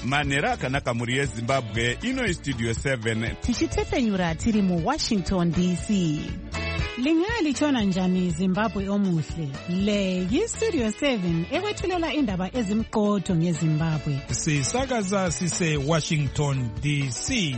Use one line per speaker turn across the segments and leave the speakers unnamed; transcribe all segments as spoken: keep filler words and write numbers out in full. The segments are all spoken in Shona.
manhero akanaka mhuri yezimbabwe. Ino Studio seven
tichitepfenyura tiri mu Washington D C. Lingalitshona njani Zimbabwe omuhle? Le yi Studio seven ekwethulela indaba ezimqotho ngeZimbabwe.
Sisakaza sise Washington D C.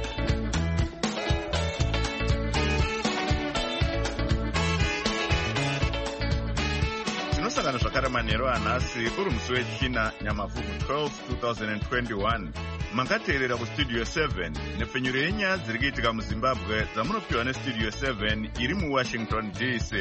Tinosangana zvakare manhero anhasi uri musi wechina Nyamavhuvhu twelve twenty twenty-one. Mangateerera kuStudio seven nepfenyuro yenyaya dziri kuitika muZimbabwe dzamunopiwa neStudio seven iri muWashington D C.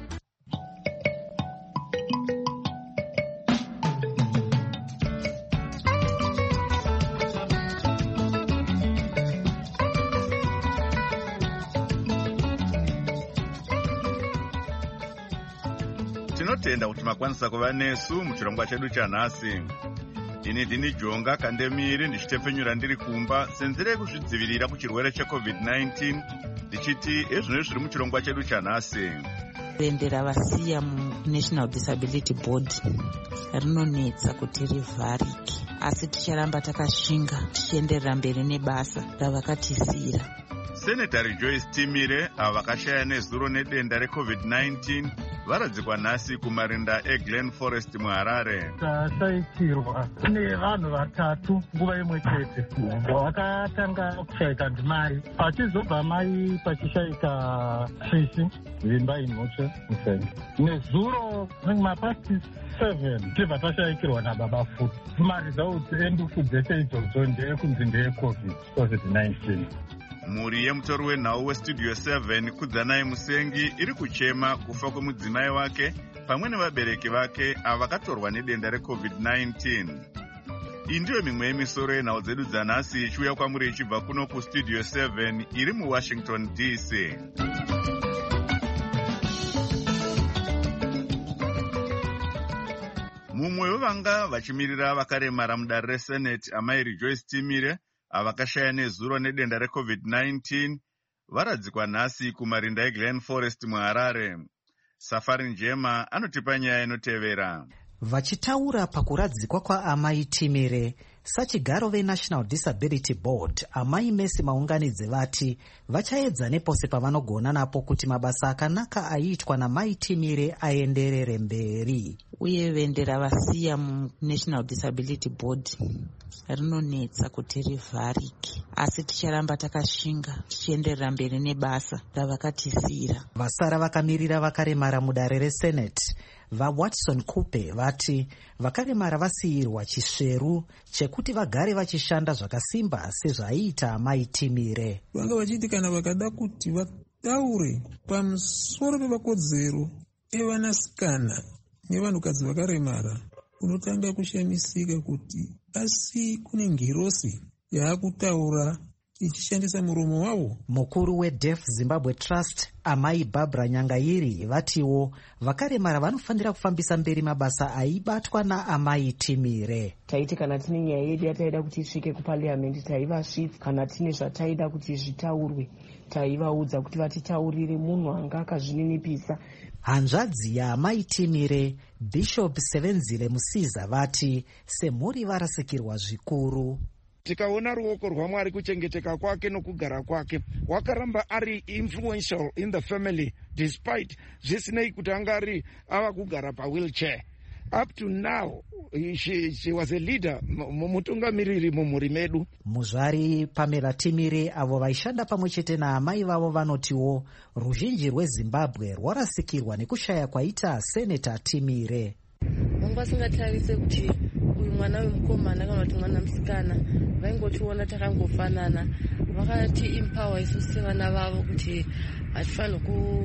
Tinotenda kuti makwanisa kuva nesu muchirongwa chedu chanhasi. Ini ndini Jonga Kandemiri ndichitepfenyura ndiri kumba senzere yekuzvidzivirira kuchirwere checovid nineteen ndichiti ezvino zviri muchirongwa chedu chanhasi.
Bendera vasiya muNational Disability Board rinonetsa kuti rivharike, asi ticharamba takashinga tichienderera mberi nebasa ravakatisira.
Senatari Joyce Timire ava vakashaya nezuro nedenda recovid nineteen varadzikwa nhasi kumarinda eGlen Forest muHarare.
Tashaikirwa kune vanhu vatatu nguva imwe chete vakatanga kushaika ndimai, pachizobva mai pachishaika Trishi Vimba Inhoche Musengi. Nezuro mapasti seven tibva tashaikirwa nababa futi. Marizauti endufu dzese idzodzo ndeyekunzi ndeyecovid nineteen.
Mhuri yemutori wenhau weStudio seven Kudzanai Musengi iri kuchema kufa kwemudzimai wake pamwe nevabereki vake ava vakatorwa nedenda recovid nineteen. Iyi ndiyo mimwe yemisoro yenhau dzedu dzanhasi ichiuya kwamuri ichibva kuno kuStudio seven iri muWashington D C. Mumwe wevanga vachimirira vakaremara mudare reSenate amairi Joyce Timire avakashaya nezuro nedenda recovid nineteen varadzikwa nhasi kumarinda eGlen Forest muHarare. Safari Njema anotipa nyaya inotevera.
Vachitaura pakuradzikwa kwaamai Timire, sachigaro veNational Disability Board amai Messi Maunganidze vati vachaedza nepose pavanogona napo kuti mabasa akanaka aitwa namai Timire aenderere mberi.
Uye bendera vasiya muNational Disability Board rinonetsa kuti rivharike, asi ticharamba takashinga tichienderera mberi nebasa ravakatisira.
Vasara vakamirira vakaremara mudare reSenate vaWatson Kupe vati vakaremara vasiyirwa chisveru chekuti vagare vachishanda zvakasimba sezvaiita amai Timire.
Vanga vachiti kana vakada kuti vataure pamusoro pevakodzero evanasikana nevanhukadzi vakaremara, unotanga kushamisika kuti asi kune ngirosi yaakutaura ichishandisa muromo wavo.
Mukuru weDeaf Zimbabwe Trust amai Barbara Nyangairi vatiwo vakaremara vanofanira kufambisa mberi mabasa aibatwa naamai Timire.
Taiti kana tine nyaya yedu yataida kuti isvike kuparliament taivasvitsa, kana tine zvataida kuti zvitaurwe taivaudza kuti vatitaurire. Munhu anga akazvininipisa.
Hanzvadzi yaamai Timire Bishop Sevenzile Musiza vati semhuri varasikirwa zvikuru.
Tikaona ruoko rwaMwari kuchengeteka kwake nokugara kwake, wakaramba ari influential in the family despite zvisinei kuti anga ari ava kugara pawheelchair. Up to now she, she was a leader, mutungamiriri mumhuri medu.
Muzvari Pamela Timire avo vaishanda pamwe chete naamai vavo vanotiwo ruzhinji rweZimbabwe rwarasikirwa nekushaya kwaita Senator Timire.
Vanga vasingatarise kuti uyu mwana wemukomana kana kuti mwana musikana, vaingotiona takangofanana. Vakati empower isusu sevana vavo kuti hatifanira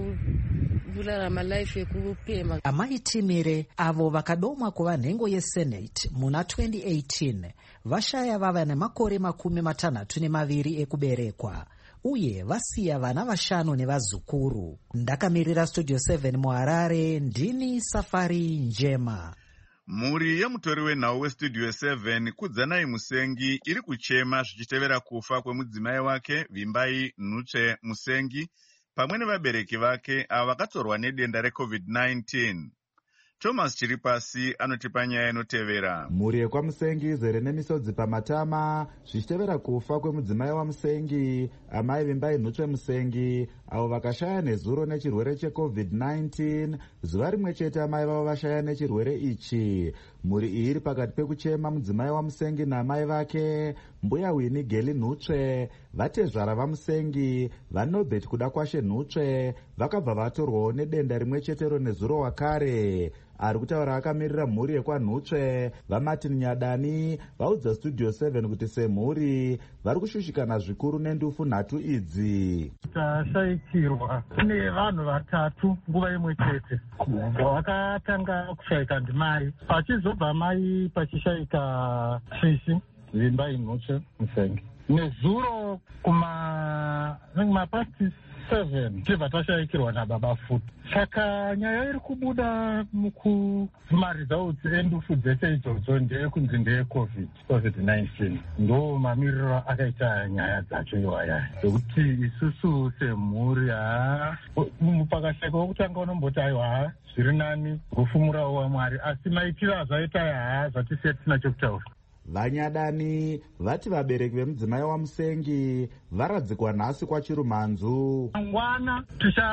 kurarama life yekupema.
Amai Timire avo vakadomwa kuva nhengo yeSenate muna twenty eighteen vashaya vava nemakore makumi matanhatu nemaviri ekuberekwa uye vasiya vana vashanu nevazukuru. Ndakamirira Studio seven muHarare, ndini Safari Njema.
Mhuri yemutori wenhau weStudio seven Kudzanai Musengi iri kuchema zvichitevera kufa kwemudzimai wake Vimbai Nhuche Musengi pamwe nevabereki vake ava vakatorwa nedenda recovid nineteen. Thomas Chiripasi anotipa nyaya inotevera.
Mhuri yekwaMusengi izere nemisodzi pamatama zvichitevera kufa kwemudzimai waMusengi, amai Vimbai Nhutsve Musengi, avo vakashaya nezuro nechirwere checovid nineteen. Zuva rimwe chete amai vavo vashaya nechirwere ichi. Mhuri iyi iri pakati pekuchema mudzimai waMusengi naamai vake. Mbuya Winnie Geli Nhutsve, vatezvara vaMusengi, vaNobert kuda kwashe Nhutsve, vakabva vatorwawo nedenda rimwe chetero nezuro wakare. Ari kutaura akamirira mhuri yekwaNhutsve, vaMartin Nyadani, vaudza Studio seven kuti semhuri vari kushushikana zvikuru nendufu nhatu idzi.
Tashayikirwa nevanhu vatatu nguva imwe chete. Vakatanga kushayika ndimai, pachizobva mai pachishayika Shishi Vimbai Nhutsve Musengi. Nezuro kuma mapasti seven tibva tashayikirwa nababa futi. Saka nyaya iri kubuda mukumarizauti endufu dzese idzodzo ndeyekunzi ndeyecovid covid nineteen. Ndo mamiriro akaita nyaya dzacho iwaya zvokuti isusu semhuri ha pakashayika wokutanga unomboti aiwa zviri nani kufumurawo waMwari, asi maitiro azvaita ha zvatisiye tisina chokutaura.
Vanyadani vati vabereki vemudzimai waMusengi varadzikwa nhasi kwaChirumhanzu.
Mangwana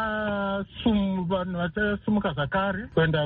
tichasumuka zvakare kuenda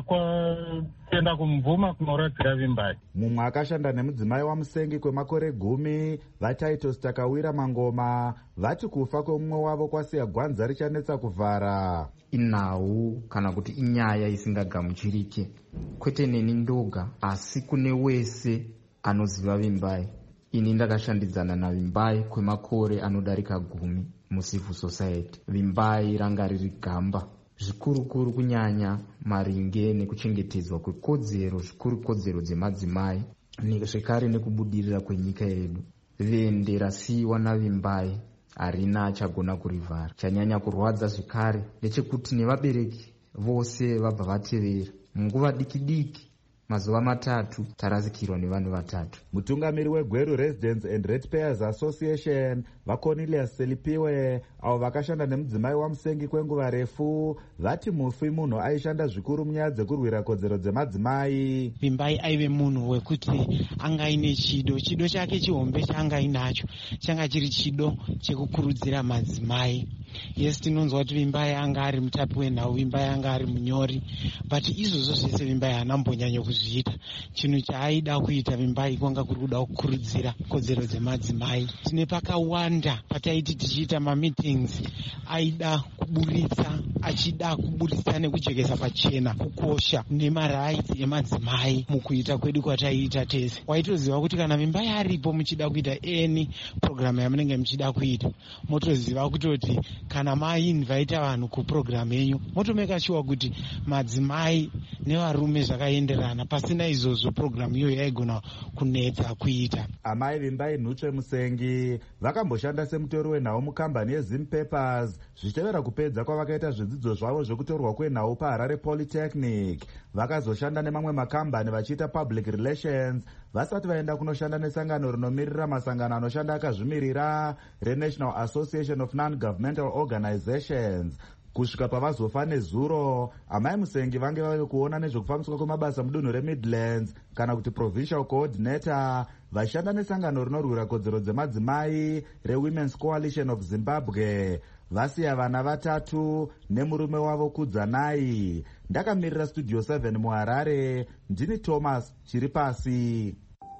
kuenda kumubvuma kunoradzika Vimbai.
Mumwe akashanda nemudzimai waMusengi kwemakore gumi, vaTitus Takawira Mangoma, vati kufa kwemumwe wavo kwasiya gwanza richanetsa kuvhara.
Inhau kana kuti inyaya isingagamuchirike, kwete neni ndoga asi kune wese anoziva Vimbai. Ini ndakashandidzana naVimbai kwemakore anodarika gumi mucivil society. Vimbai ranga riri gamba zvikurukuru kunyanya maringe nekuchengetedzwa kwekodzero zvikuru kodzero dzemadzimai zvekare nekubudirira kwenyika yedu. Vende rasiyiwa naVimbai harina achagona kurivhara. Chanyanya kurwadza zvekare ndechekuti nevabereki vose vabva vatevera munguva diki diki mazuva matatu tarazikirwa nevanhu vatatu.
Mutungamiri weGweru Residents and Ratepayers Association vaCornelius Selipiwe, avo vakashanda nemudzimai waMusengi kwenguva refu, vati mufi munhu aishanda zvikuru munyaya dzekurwira kodzero dzemadzimai.
Vimbai aive munhu wekuti anga ine chido, chido chake chihombe chaanga inacho changa chiri chido chekukurudzira madzimai. Yes, tinonzwa kuti Vimbai anga ari mutapi wenhau, Vimbai anga ari munyori, but izvozvo zvese Vimbai haana mbonyanya kuzviita. Chinhu chaaida kuita Vimbai kwanga kuri kuda kukurudzira kodzero dzemadzimai. Tine pakawanda pataiti tichiita mameetings aida kuburitsa, achida kuburitsa nekujekesa pachena kukosha nemarights emadzimai mukuita kwedu kwataiita tese. Waitoziva kuti kana Vimbai aripo muchida kuita eni program yamunenge muchida kuita, motoziva kutoti kana mainvite vanhu kuprogram yenyu motomeka sure kuti madzimai nevarume zvakaenderana, pasina izvozvo program iyoyo yaigona kunetsa kuita.
Amai Vimbai Nhutsve Musengi vakamboshanda semutori wenhau mukambani yeZim Papers zvichitevera kupedza kwavakaita zvidzidzo zvavo zvekutorwa kwenhau paHarare Polytechnic. Vakazoshanda nemamwe makambani vachiita public relations vasati vaenda kunoshanda nesangano rinomirira masangano anoshanda akazvimirira reNational Association of Non-Governmental Organizations. Kusvika pavazofa nezuro, amai Musengi vange vave kuona nezvekufambiswa kwemabasa mudunhu reMidlands kana kuti Provincial Coordinator, vashanda nesangano rinorwira kodzero dzemadzimai reWomen's Coalition of Zimbabwe. Vasiya vana vatatu nemurume wavo Kudzanai. Ndakamirira Studio seven muHarare, ndini Thomas Chiripasi.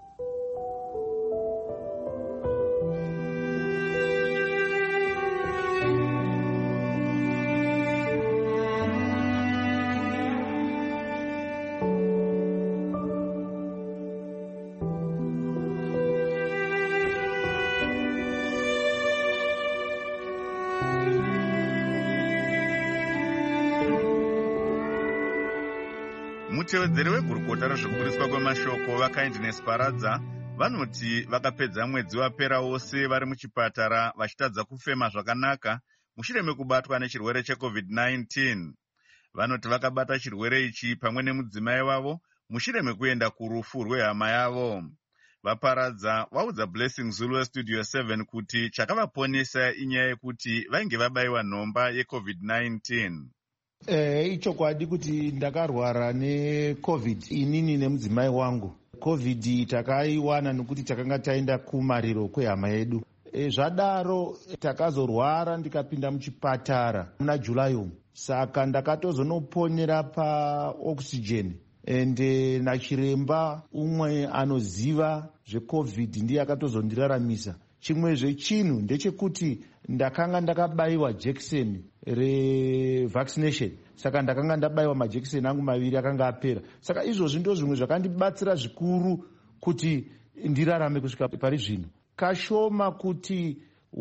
Mutevedzeri wegurukota rezvekuburiswa kwemashoko vaKindness Paradza vanoti vakapedza mwedzi wapera wose vari muchipatara vachitadza kufema zvakanaka mushure mekubatwa nechirwere checovid nineteen. Vanoti vakabata chirwere ichi pamwe nemudzimai wavo mushure mekuenda kurufu rwehama yavo. Vaparadza vaudza Blessing Zulu weStudio seven kuti chakavaponesa inyaya yekuti vainge vabayiwa nhomba yecovid nineteen.
Eh, ichokwadi kuti ndakarwara necovid inini nemudzimai wangu. Covid takaiwana nekuti takanga taenda kumariro kwehama yedu. E, zvadaro takazorwara ndikapinda muchipatara muna July umu. Saka ndakatozonoponera paoxygen. Ende nachiremba umwe anoziva zvecovid ndiye akatozondiraramisa. Chimwezve chinhu ndechekuti ndakanga ndakabayiwa jekiseni revaccination. Saka ndakanga ndabayiwa majekiseni angu maviri akanga apera. Saka izvozvi ndo zvimwe zvakandibatsira zvikuru kuti ndirarame kusvika pari zvino. Kashoma kuti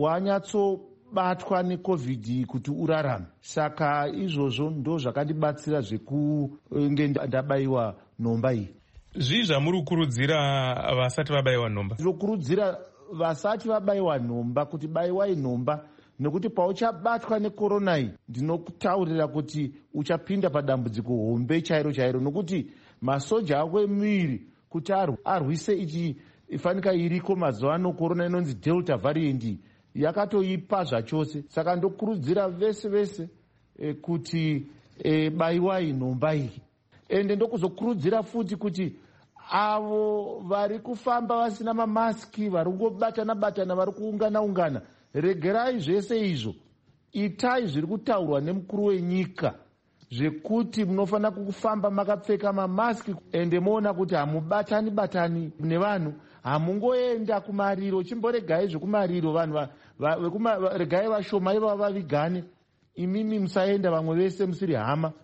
wanyatsobatwa necovid kuti urarame. Saka izvozvo ndo zvakandibatsira zvekunge ndabayiwa nhomba iyi.
Zvii zvamuri kukurudzira vasati vabayiwa nhomba?
Ndinokurudzira vasati vabayiwa nhomba kuti bayiwai nhomba, nekuti pauchabatwa nekorona iyi ndinokutaurira kuti uchapinda padambudziko hombe chairo chairo, nokuti masoja ako emuviri kuti arwise ichi ifanika iriko mazuva ano korona inonzi delta variant yakatoipa zvachose. Saka ndokurudzira vese vese e, kuti e, bayiwai nhomba iyi. Ende ndokuzokurudzira futi kuti avo vari kufamba vasina mamaski, vari kungobatana batana, vari kuungana ungana, regerai zvese izvo. Itai zviri kutaurwa nemukuru wenyika zvekuti munofanira kufamba makapfeka mamaski ende moona kuti hamubatani batani nevanhu, hamungoenda kumariro. Chimboregai zvekumariro, vanhu regai vashoma iva vavigane, imimi musaenda, vamwe vese musiri hama.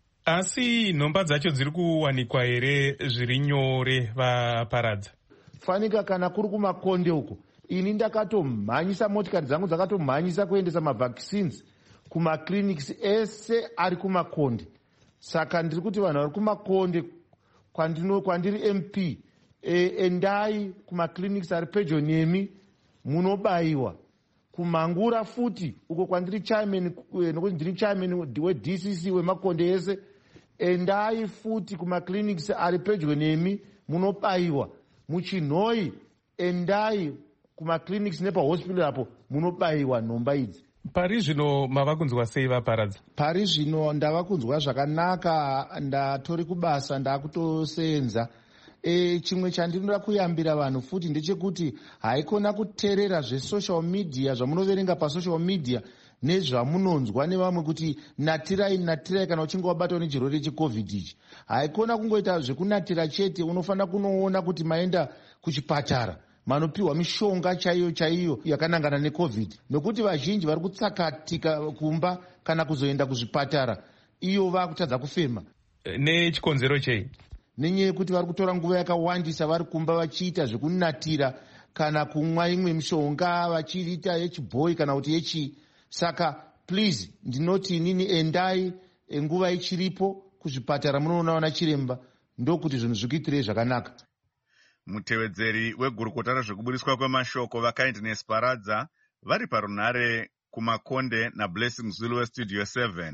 Asi nhomba dzacho dziri kuwanikwa here zviri nyore vaparadza? Fanika
kana kuri kumakonde uko, ini ndakatomhanyisa motikari dzangu dzakatomhanyisa kuendesa mavaccines kumaclinics ese ari kumakonde. Saka ndiri kuti vanhu vari kumakonde kwandino kwandiri M P, e, endai kumaclinics ari pedyo nemi munobayiwa. Kumangura futi uko kwandiri chairman, nokuti ndiri chairman we-D C C wemakonde ese, endai futi kumaclinics ari pedyo nemi munobayiwa. Muchinhoi endai kumaclinics nepahospital apo munobayiwa nhomba idzi.
Pari zvino mava kunzwa sei vaparadza?
Pari zvino ndava kunzwa zvakanaka, ndatori kubasa ndakutosenza. E, chimwe chandinoda kuyambira vanhu futi ndechekuti haikona kuteerera zvesocial media zvamunoverenga pasocial media nezvamunonzwa nevamwe kuti natirai natirai kana uchinge wabatwa nechirwere checovid ichi. Haikona kungoita zvekunatira chete, unofanira kunoona kuti maenda kuchipatara manopiwa mishonga chaiyo chaiyo yakanangana necovid, nokuti vazhinji vari kutsakatika kumba kana kuzoenda kuzvipatara iyo vakutadza kufema.
Nechikonzero chei?
Nenyaya yekuti vari kutora nguva yakawandisa vari kumba vachiita zvekunatira kana kumwa imwe mishonga vachiita yechibhoyi kana kuti yechi. Saka please ndinoti inini endai nguva ichiripo kuzvipatara munoona na chiremba, ndokuti zvinhu zvikuitirei zvakanaka.
Mutevedzeri wegurukota rezvekubudiswa kwemashoko vaKindness Paradza vari parunhare kumakonde naBlessing Zulu weStudio seven.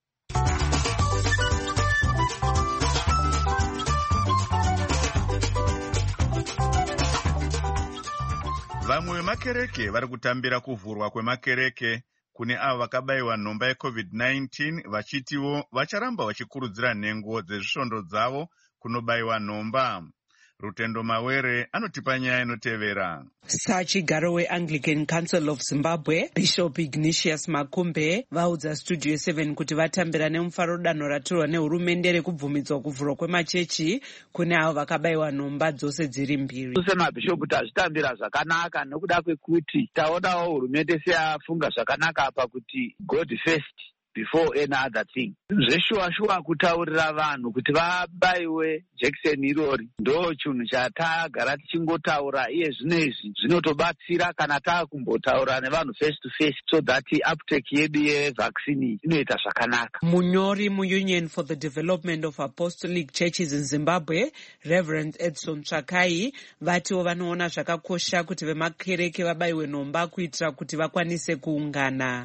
Vamwe vemakereke vari kutambira kuvhurwa kwemakereke kune avo vakabayiwa nhomba yecovid nineteen, vachitiwo vacharamba vachikurudzira nhengo dzezvisvondo dzavo kunobayiwa nhomba. Rutendo Mawere anotipa nyaya inotevera.
Sachigaro weAnglican Council of Zimbabwe Bishop Ignatius Makumbe vaudza Studio seven kuti vatambira nemufaro danho ratorwa nehurumende rekubvumidzwa kuvhurwa kwemachechi kune avo vakabayiwa nhomba dzose dziri mbiri.
Semabhishopu tazvitambira zvakanaka nekuda kwekuti taonawo hurumende seyafunga zvakanaka apa kuti God first before any other thing. Zveshuwa shuwa kutaurira vanhu kuti vabayiwe jekiseni irori ndo chinhu chatagara tichingotaura, iye zvinezvi zvinotobatsira kana taakumbotaura nevanhu face to face, so that uptake yedu yevaccine inoita zvakanaka.
Munyori muUnion for the Development of Apostolic Churches in Zimbabwe, Reverend Edson Tsvakai, vatiwo vanoona zvakakosha kuti vemakereke vabayiwe nhomba kuitira kuti vakwanise kuungana.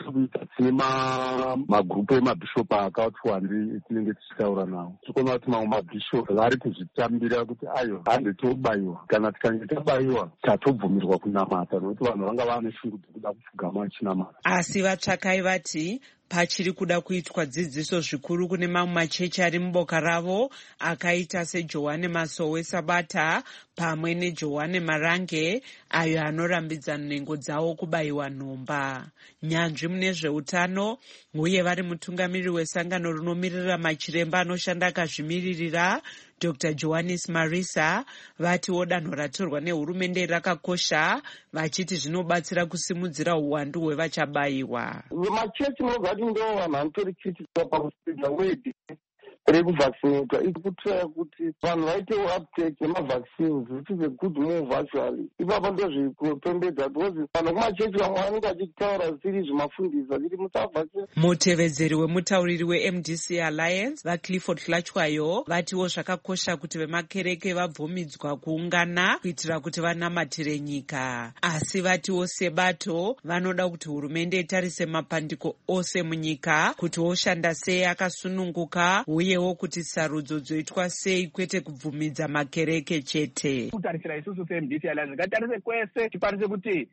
Magrupu emabhishopu akati wandiri tinenge tichitaura nawo, tikuona kuti mamwe mabhishopu vari kuzvitambira kuti ayo hande tobayiwa, kana tikange tabayiwa tatobvumirwa kunamata, nokuti vanhu vanga vane shungu dzekuda kupfugama vachinamata.
Asi vatsvakai vati pachiri kuda kuitwa dzidziso zvikuru kune mamwe machechi ari muboka ravo akaita seJohane Masowe Sabata pamwe neJohane Marange ayo anorambidzana nengo dzawo kubayiwa nhomba. Nyanzvi mune zveutano uye vari mutungamiri wesangano rinomirira machiremba anoshanda akazvimiririra Doctor Johannes Marisa vatiwo danho ratorwa nehurumende rakakosha, vachiti zvinobatsira kusimudzira uwandu hwevachabayiwa.
Machechi nogati ndo vanhu vanotorichitiswa pamusika wedi rekuvaccinatwa ikutira kuti vanhu vaite uptake yemavaccines which is a good move actually. Ipapo ndo zvikupembedza because vanhu kumachechi vamwe vanenge vachitaura zvisiri zvimafundisa ziri musavaccine.
Mutevedzeri wemutauriri weM D C Alliance vaClifford Hlachwayo vatiwo zvakakosha kuti vemakereke vabvumidzwa kuungana kuitira kuti vanamatire nyika, asi vatiwo sebato vanoda kuti hurumende itarise mapandiko ose munyika kuti oshanda sei akasununguka uye wo kuti sarudzo dzoitwa sei kwete kubvumidza makereke chete.
Kutarisira isusu seM D C Alliance ngatarise kwese tiparise kuti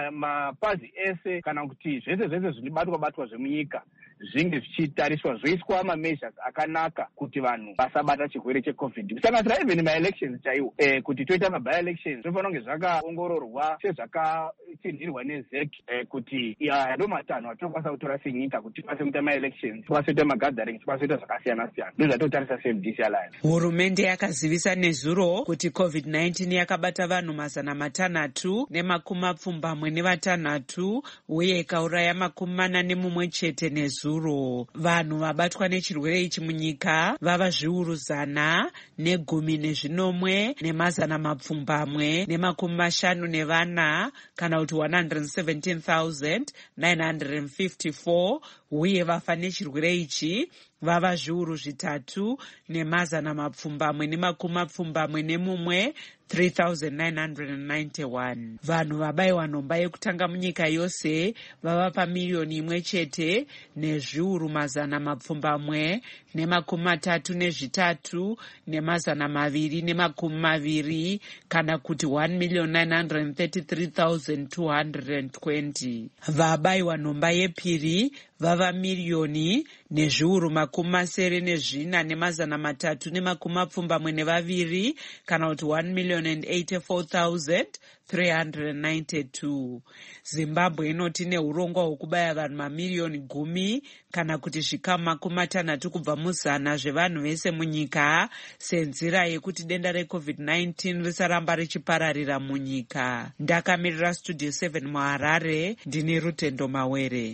mapazi ese kana kuti zvese zvese zvinobatwa batwa zvemunyika zvinge zvichitariswa zvoiswa mamezha akanaka kuti vanhu vasabata chirwere checovid. Kusanganisira even maelections chaiwo eh, kuti toita maby-elections zvofanira kunge zvakaongororwa sezvakatinhirwa nezec eh, kuti ndo matanho atinokwanisa kutora senyika kuti tikwanise kuita maelections, tikwanise kuita magatherings, tikwanise kuita zvakasiyana siyana. Ndo zvatotarisa seM D C Alliance.
Hurumende yakazivisa nezuro kuti covid nineteen yakabata vanhu mazana matanhatu nemakumi mapfumbamwe nevatanhatu uye ikauraya makumi mana nemumwe chete nezuro. Vanhu vabatwa nechirwere ichi munyika vava zviuru zana negumi nezvinomwe nemazana mapfumbamwe nemakumi mashanu nevana kana kuti one hundred seventeen thousand nine hundred fifty-four uye vafa nechirwere ichi vava zviuru zvitatu nemazana mapfumbamwe nemakumi mapfumbamwe nemumwe three thousand nine hundred ninety-one. Vanhu vabayiwa nhomba yekutanga munyika yose vava pamiliyoni imwe chete nezviuru mazana mapfumbamwe nemakumi matatu nezvitatu nemazana maviri nemakumi maviri kana kuti one million nine hundred thirty-three thousand two hundred twenty. Vabayiwa nhomba yepiri vava miliyoni nezviuru makumi masere nezvina nemazana matatu nemakumi mapfumbamwe nevaviri kana kuti one million and eighty-four thousand three hundred ninety-two. Zimbabwe inoti neurongwa hwekubaya vanhu mamiliyoni gumi kana kuti zvikamu makumi matanhatu kubva muzana zvevanhu vese munyika senzira yekuti denda recovid nineteen risaramba richipararira munyika. Ndakamirira Studio seven muHarare, ndini Rutendo Mawere.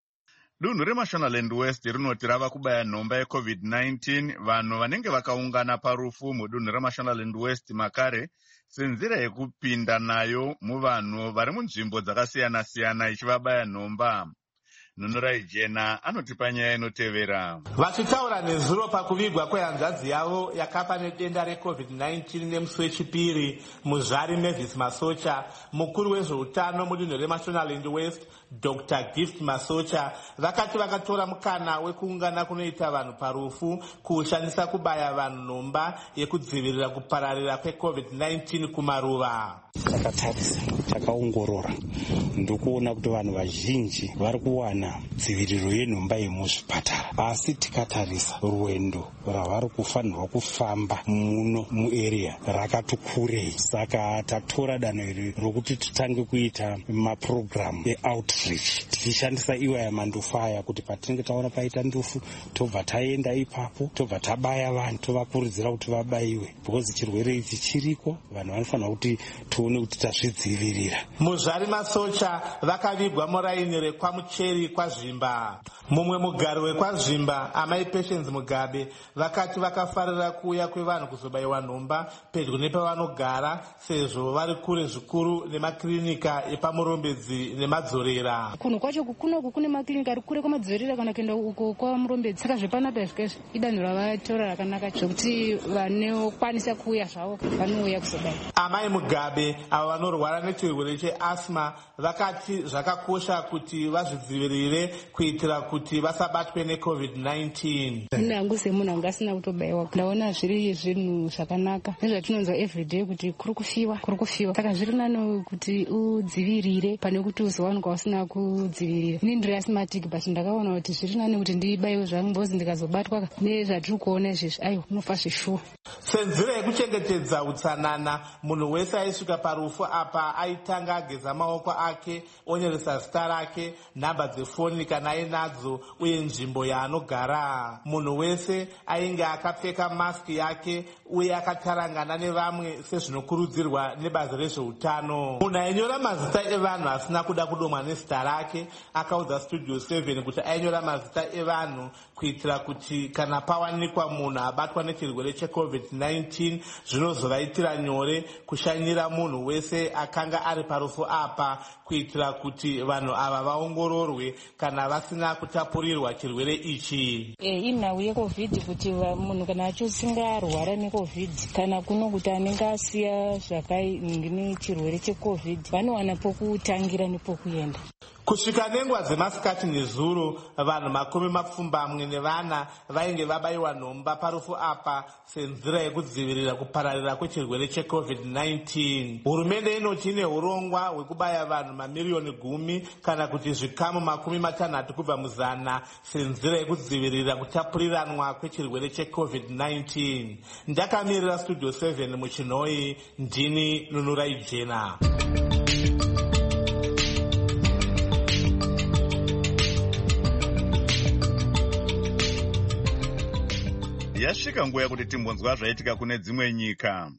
Dunhu reMashonaland West rinoti rava kubaya nhomba yecovid nineteen vanhu vanenge vakaungana parufu mudunhu reMashonaland West makare senzira yekupinda nayo muvanhu vari munzvimbo dzakasiyana-siyana ichivabaya nhomba. Nunurai Jena anotipa nyaya inotevera.
Vachitaura nezuro pakuvigwa kwehanzvadzi yavo yakafa nedenda recovid nineteen nemusi wechipiri, Muzvari Mavis Masocha, mukuru wezveutano mudunhu reMashonaland West Doctor Gift Masocha vakati vakatora mukana wekuungana kunoita vanhu parufu kushandisa kubaya vanhu nhomba yekudzivirira kupararira kwecovid nineteen kumaruva.
Takatarisa, takaongorora ndokuona kuti vanhu vazhinji vari kuwana dziviriro yenhomba yemuzvipatara, asi tikatarisa rwendo rwavari kufanirwa kufamba muno muarea rakati kurei. Saka tatora danho iri rokuti titange kuita maprogramu eoutreach tichishandisa iwa yamandufu aya kuti patinenge taona paita ndufu tobva taenda ipapo tobva tabaya vanhu tovakurudzira kuti vabayiwe because chirwere ichi chiriko, vanhu vanofanira kuti tione kuti tazvidzivirira.
Muzvari Masocha vakavigwa muraini rekwamucheri kwaZvimba. Mumwe mugari wekwaZvimba Amai Patience Mugabe vakati vakafarira kuuya kwevanhu kuzobayiwa nhomba pedyo nepavanogara sezvo vari kure zvikuru nemakirinika epamurombedzi nemadzorera.
Kuno kwacho kunoku kune makirinika ari kure kwamadzorera kana kuenda uko kwamurombedzi, saka zvepanapa zvikazvo idanho ravatora rakanaka zvokuti vanokwanisa kuuya zvavo vanouya kuzobaya.
Amai Mugabe avo vanorwara nechirwere cheasma vakati zvakakosha kuti vazvidzivirire kuitira kuti kuti vasabatwe necovid nineteen.
Ine hangu semunhu anga asina kutobayiwa ndaona zviri zvinhu zvakanaka nezvatinonzwa everyday kuti kuri kufiwa kuri kufiwa saka zviri nani kuti udzivirire pane kuti uzowanikwa usina kudzivirira. Ini ndiri asthmatic but ndakaona kuti zviri nani kuti ndibayiwe zvangu mbozi ndikazobatwa nezvatiri kuona izvezvi aiwa unofa zvishuwa.
Senzira yekuchengetedza utsanana, munhu wese aisvika parufu apa aitanga ageza maoko ake, onyoresa zita rake, nhamba dzefoni kana ainadzo uye nzvimbo yaanogara. Munhu wese ainge akapfeka maski yake uye akatarangana nevamwe sezvinokurudzirwa nebazi rezveutano. Munhu ainyora mazita evanhu asina kuda kudomwa nezita rake akaudza Studio seven kuti ainyora mazita evanhu kuitira kuti kana pawanikwa munhu abatwa nechirwere checovid nineteen zvinozovaitira nyore kushanyira munhu wese akanga ari parufu apa, kuitira kuti vanhu ava vaongororwe kana vasina kutapurirwa chirwere ichi.
Eh, inhau yecovid kuti munhu kana achosinga arwara necovid kana kuno kuti anenge asiya zvakaine chirwere checovid vanowana pokutangira nepokuenda.
Kusvika nenguva dzemasikati nezuro, vanhu makumi mapfumbamwe nevana vainge vabayiwa nhomba parufu apa senzira yekudzivirira kupararira kwechirwere checovid nineteen. Hurumende inoti ine urongwa hwekubaya vanhu mamiriyoni gumi kana kuti zvikamu makumi matanhatu kubva muzana senzira yekudzivirira kutapuriranwa kwechirwere checovid nineteen. Ndakamirira Studio seven muchinoi, ndini Nunurai Jena.
Yasvika nguva yekuti timbonzwa zvaitika kune dzimwe nyika.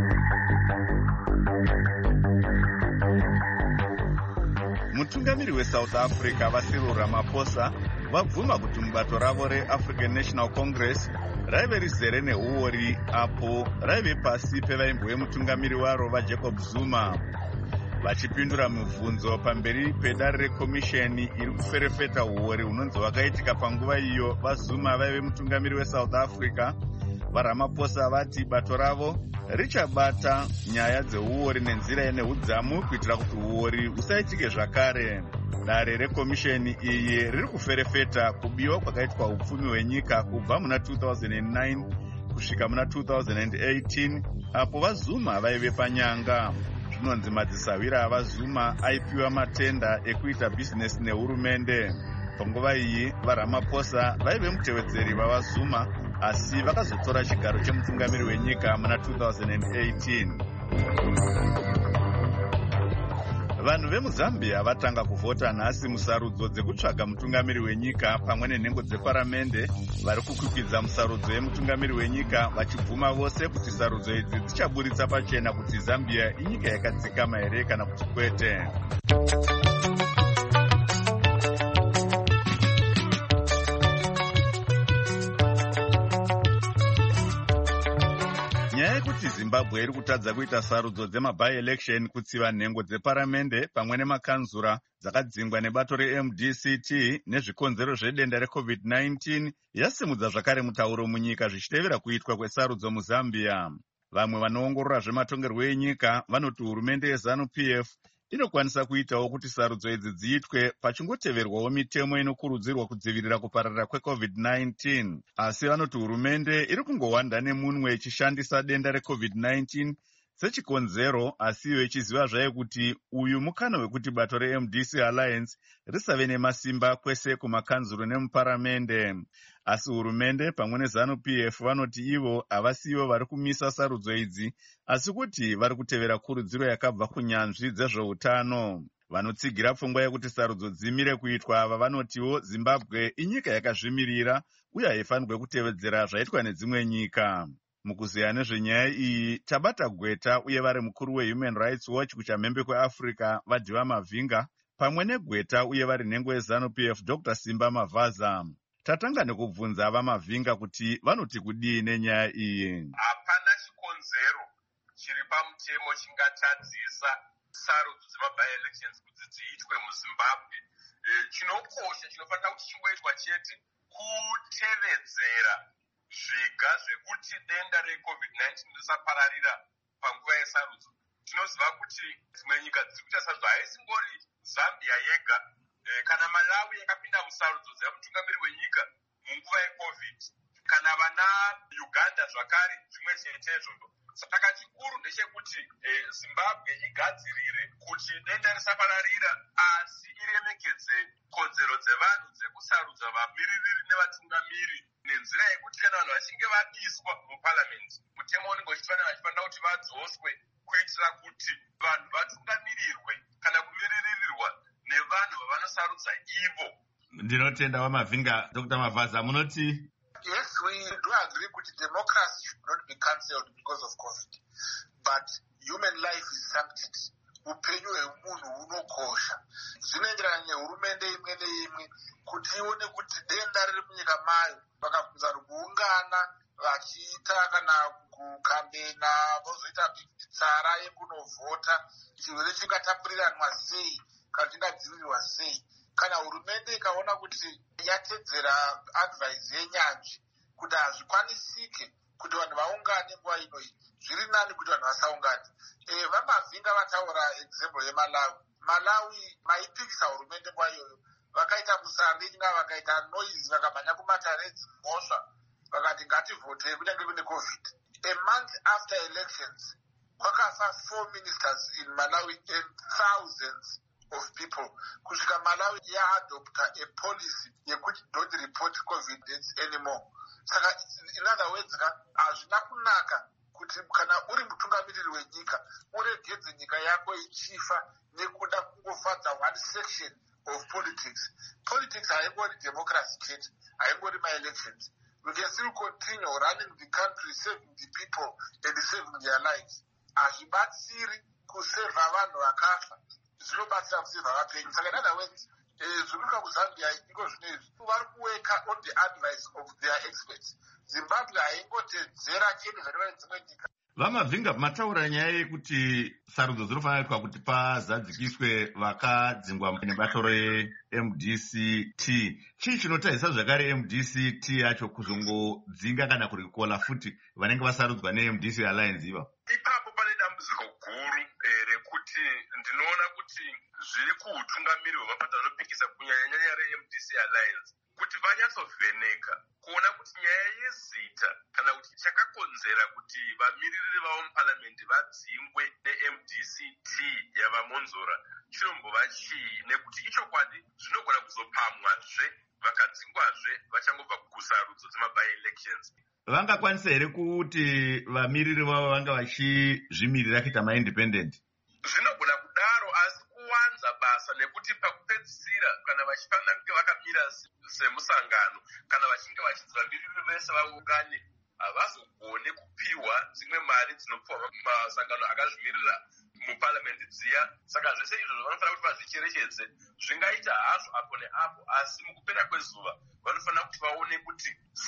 Mutungamiri weSouth Africa Cyril Ramaphosa vabvuma kuti mubato ravo reAfrican National Congress raive rizere neuori apo raive pasi pevaimbo vemutungamiri waro vaJacob Zuma. Vachipindura mibvunzo pamberi pedare rekomisheni iri kuferefeta uori hunonzi hwakaitika panguva iyo vaZuma vaive mutungamiri weSouth Africa, vaRamaphosa vati bato ravo richabata nyaya dzeuori nenzira yeneudzamu kuitira kuti uori usaitike zvakare. Dare rekomisheni iyi riri kuferefeta kubiwa kwakaitwa upfumi hwenyika kubva muna two thousand nine kusvika muna two thousand eighteen apo vaZuma vaive panyanga. Zvinonzi madzisawira avaZuma aipiwa matenda ekuita bhizinesi nehurumende. Panguva iyi vaRamaphosa vaive mutevedzeri vavaZuma asi vakazotora chigaro chemutungamiri wenyika muna two thousand eighteen. Vanhu vemuZambia vatanga kuvhota nhasi musarudzo dzekutsvaga mutungamiri wenyika pamwe nenhengo dzeparamende. Vari kukwikwidzwa musarudzo yemutungamiri wenyika vachibvuma vose kuti sarudzo idzi dzichaburitsa pachena kuti Zambia inyika yakadzikama here kana kuti kwete. Nyaya yekuti Zimbabwe iri kutadza kuita sarudzo dzemaby-election kutsiva nhengo dzeparamende pamwe nemakanzura dzakadzingwa nebato reM D C T nezvikonzero zvedenda recovid nineteen yasimudza zvakare mutauro munyika zvichitevera kuitwa kwesarudzo muZambia. Vamwe vanoongorora zvematongerwo enyika vanoti hurumende yeZANU-P F inokwanisa kuitawo kuti sarudzo idzi dziitwe pachingoteverwawo mitemo inokurudzirwa kudzivirira kupararira kwecovid nineteen. Asi vanoti hurumende iri kungowanda nemunwe ichishandisa denda recovid nineteen sechikonzero, asi iyo ichiziva zvayo kuti uyu mukana wekuti bato reM D C Alliance risave nemasimba kwese kumakanzuro nemuparamende. Asi hurumende pamwe neZANU-P F vanoti ivo havasiwo vari kumisa sarudzo idzi, asi kuti vari kutevera kurudziro yakabva kunyanzvi dzezveutano. Vanotsigira pfungwa yekuti sarudzo dzimire kuitwa ava vanotiwo Zimbabwe inyika yakazvimirira uye haifanirwe kutevedzera zvaitwa nedzimwe nyika. Mukuziya nezvenyaya iyi tabata gweta uye vari mukuru weHuman Rights Watch kuchamhembe kweAfrica vaDhiva Mavhinga pamwe negweta uye vari nhengo yeZANU-P F Doctor Simba Mavaza. Tatanga nekubvunza vaMavhinga kuti vanoti kudii nenyaya iyi.
Hapana chikonzero chiri pamutemo chingatadzisa sarudzo dzemaby-elections kuti dziitwe muZimbabwe. Chinokosha chinofanira kuti chingoitwa chete kutevedzera zviga zvekuti denda recovid nineteen risapararira panguva yesarudzo. Tinoziva kuti dzimwe nyika dziri kuita sarudzo haisingori Zambia yega, kana Malawi yakapinda musarudzo dzemutungamiri wenyika munguva yecovid, kana vana Uganda zvakare zvimwe chetezvo. Saka chikuru ndechekuti Zimbabwe igadzirire kuti denda risapararira, asi iremekedze kodzero dzevanhu dzekusarudza vamiririri nevatungamiri nenzira yekuti kana vanhu vachinge vadiswa muparliament, mutemo unenge uchifanira vachifanira kuti vadzoswe kuitira kuti vanhu vatungamirirwe kana kumiririrwa nevanhu vavanosarudza ivo.
Ndinotenda Wamavhinga. Doctor Mavaza, munoti?
Yes, we do agree that democracy should not be cancelled because of COVID, but human life is sanctity. Upenyu hwemunhu hunokosha. Zvinoenderana nehurumende imwe neimwe kuti ione kuti denda riri munyika mayo vakabvunza kuungana vachiita kana kukambena vozoita tsara yekunovhota chirwere chingatapuriranwa sei kana chingadzivirirwa sei. Kana hurumende ikaona kuti yatedzera advice yenyanzvi kuti hazvikwanisike kuti vanhu vaungane nguva inoyi, zviri nani kuti vanhu vasaungane. E, Vamavhinga vataura example yeMalawi. Malawi maipikisa hurumende nguva iyoyo, vakaita musaringa, vakaita noise, vakamhanya kumataredzi mhosva, vakati ngativhotei kunyange kune COVID. A month after elections, kwakafa four ministers in Malawi and thousands of people. Kusvika Malawi yaadopta a policy yekuti don't report COVID deaths anymore. Saka in other words, hazvina kunaka kuti kana uri mutungamiriri wenyika uregedze nyika yako ichifa nekuda kungofadza one section of politics. Politics haingori democracy chete, haingori my-elections. We can still continue running the country, saving the people and saving their lives. Hazvibatsiri kuseva vanhu vakafa, zvinobatsira kuseva vapenyu. Saka in other words, zviruka kuZambia iko zvinezvi vari kuweka on the advice of their experts. Zimbabwe haingotedzera chete zvinoita dzimwe nyika.
Vamavhinga, mataura nyaya yekuti sarudzo dzinofanira kuitwa kuti pazadzikiswe vakadzingwa nebato re-M D C T. Chii chinotadzisa zvakare M D C T yacho kuzongodzinga kana kurikola futi vanenge vasarudzwa ne-M D C Alliance iva?
Ipapo pane dambudziko guru rekuti ndinoona kuti zviri kuutungamiri hwemapato anopikisa kunyanyanyanya re-M D C Alliance kuti vanyatsovheneka kuona kuti nyaya yezita kana kuti chakakonzera kuti vamiririri vavo muparamende vadzingwe ne-M D C T yavamonzora chinombova chii, nekuti ichokwadi zvinogona kuzopamwazve vakadzingwazve vachangobva kusarudzo dzema-by-elections.
Vangakwanisa here kuti vamiriri vavo vanga vachizvimirira kuita ma-independent?
Zvinogona kudaro, asi kuwanza basa nekuti pakupedzisira kana vachifanira kunge vakamira semusangano kana vachinge vachidzi vamiriri vese vaungane havazogone kupiwa dzimwe mari dzinopiwa masangano akazvimirira muparliament dziya. Saka zvese izvozvo vanofanira kuti vazvicherechedze. Zvingaita hazvo apo neapo, asi mukupera kwezuva vanofanira kuti vaone kuti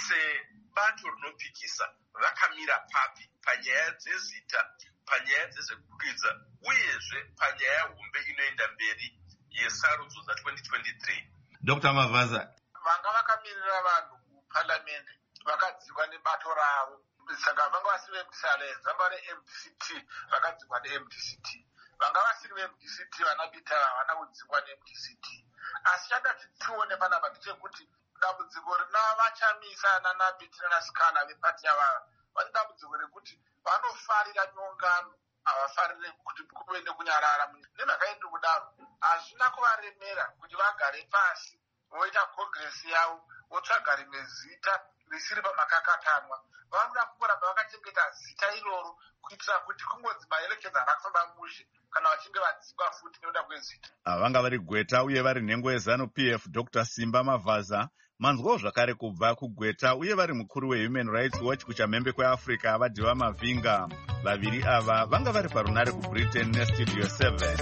sebato rinopikisa vakamira papi panyaya dzezita, panyaya dzezvekukwidza, uyezve panyaya hombe inoenda mberi yesarudzo dza-twenty twenty-three.
Doctor Mavaza,
vanga vakamirira vanhu muparliament vakadzingwa nebato ravo, saka vanga vasiri ve-M D C Alliance, vanga vari M D C T vakadzingwa ne-M D C T. Vanga vasiri ve-M D C T vana Bitara havana kudzingwa ne-M D C T. Asi chadati tione panapa ndechekuti dambudziko rinavachamisa nana Bitira naSikana vepati yavava vane dambudziko rekuti vanofarira nyongano, havafarire kuti kuve nekunyarara. Nemhaka kudaro hazvina kuvaremera kuti vagare pasi voita kongresi yavo votsvaga rimwe zita risiri pamakakatanwa. Vanoda kungoramba vakachengeta zita iroro kuitira kuti kungodzi ma-elections havakufamba mushe kana vachinge vadzingwa futi nekuda kwezita.
Vanga vari Gweta uye vari nhengo yeZanu-P F Doctor Simba Mavaza, manzwawo zvakare kubva kuGweta uye vari mukuru weHuman Rights Watch kuchamhembe kweAfrica avadhi Vamavhinga. Vaviri ava vanga vari parunare kuBritain neStudio seven.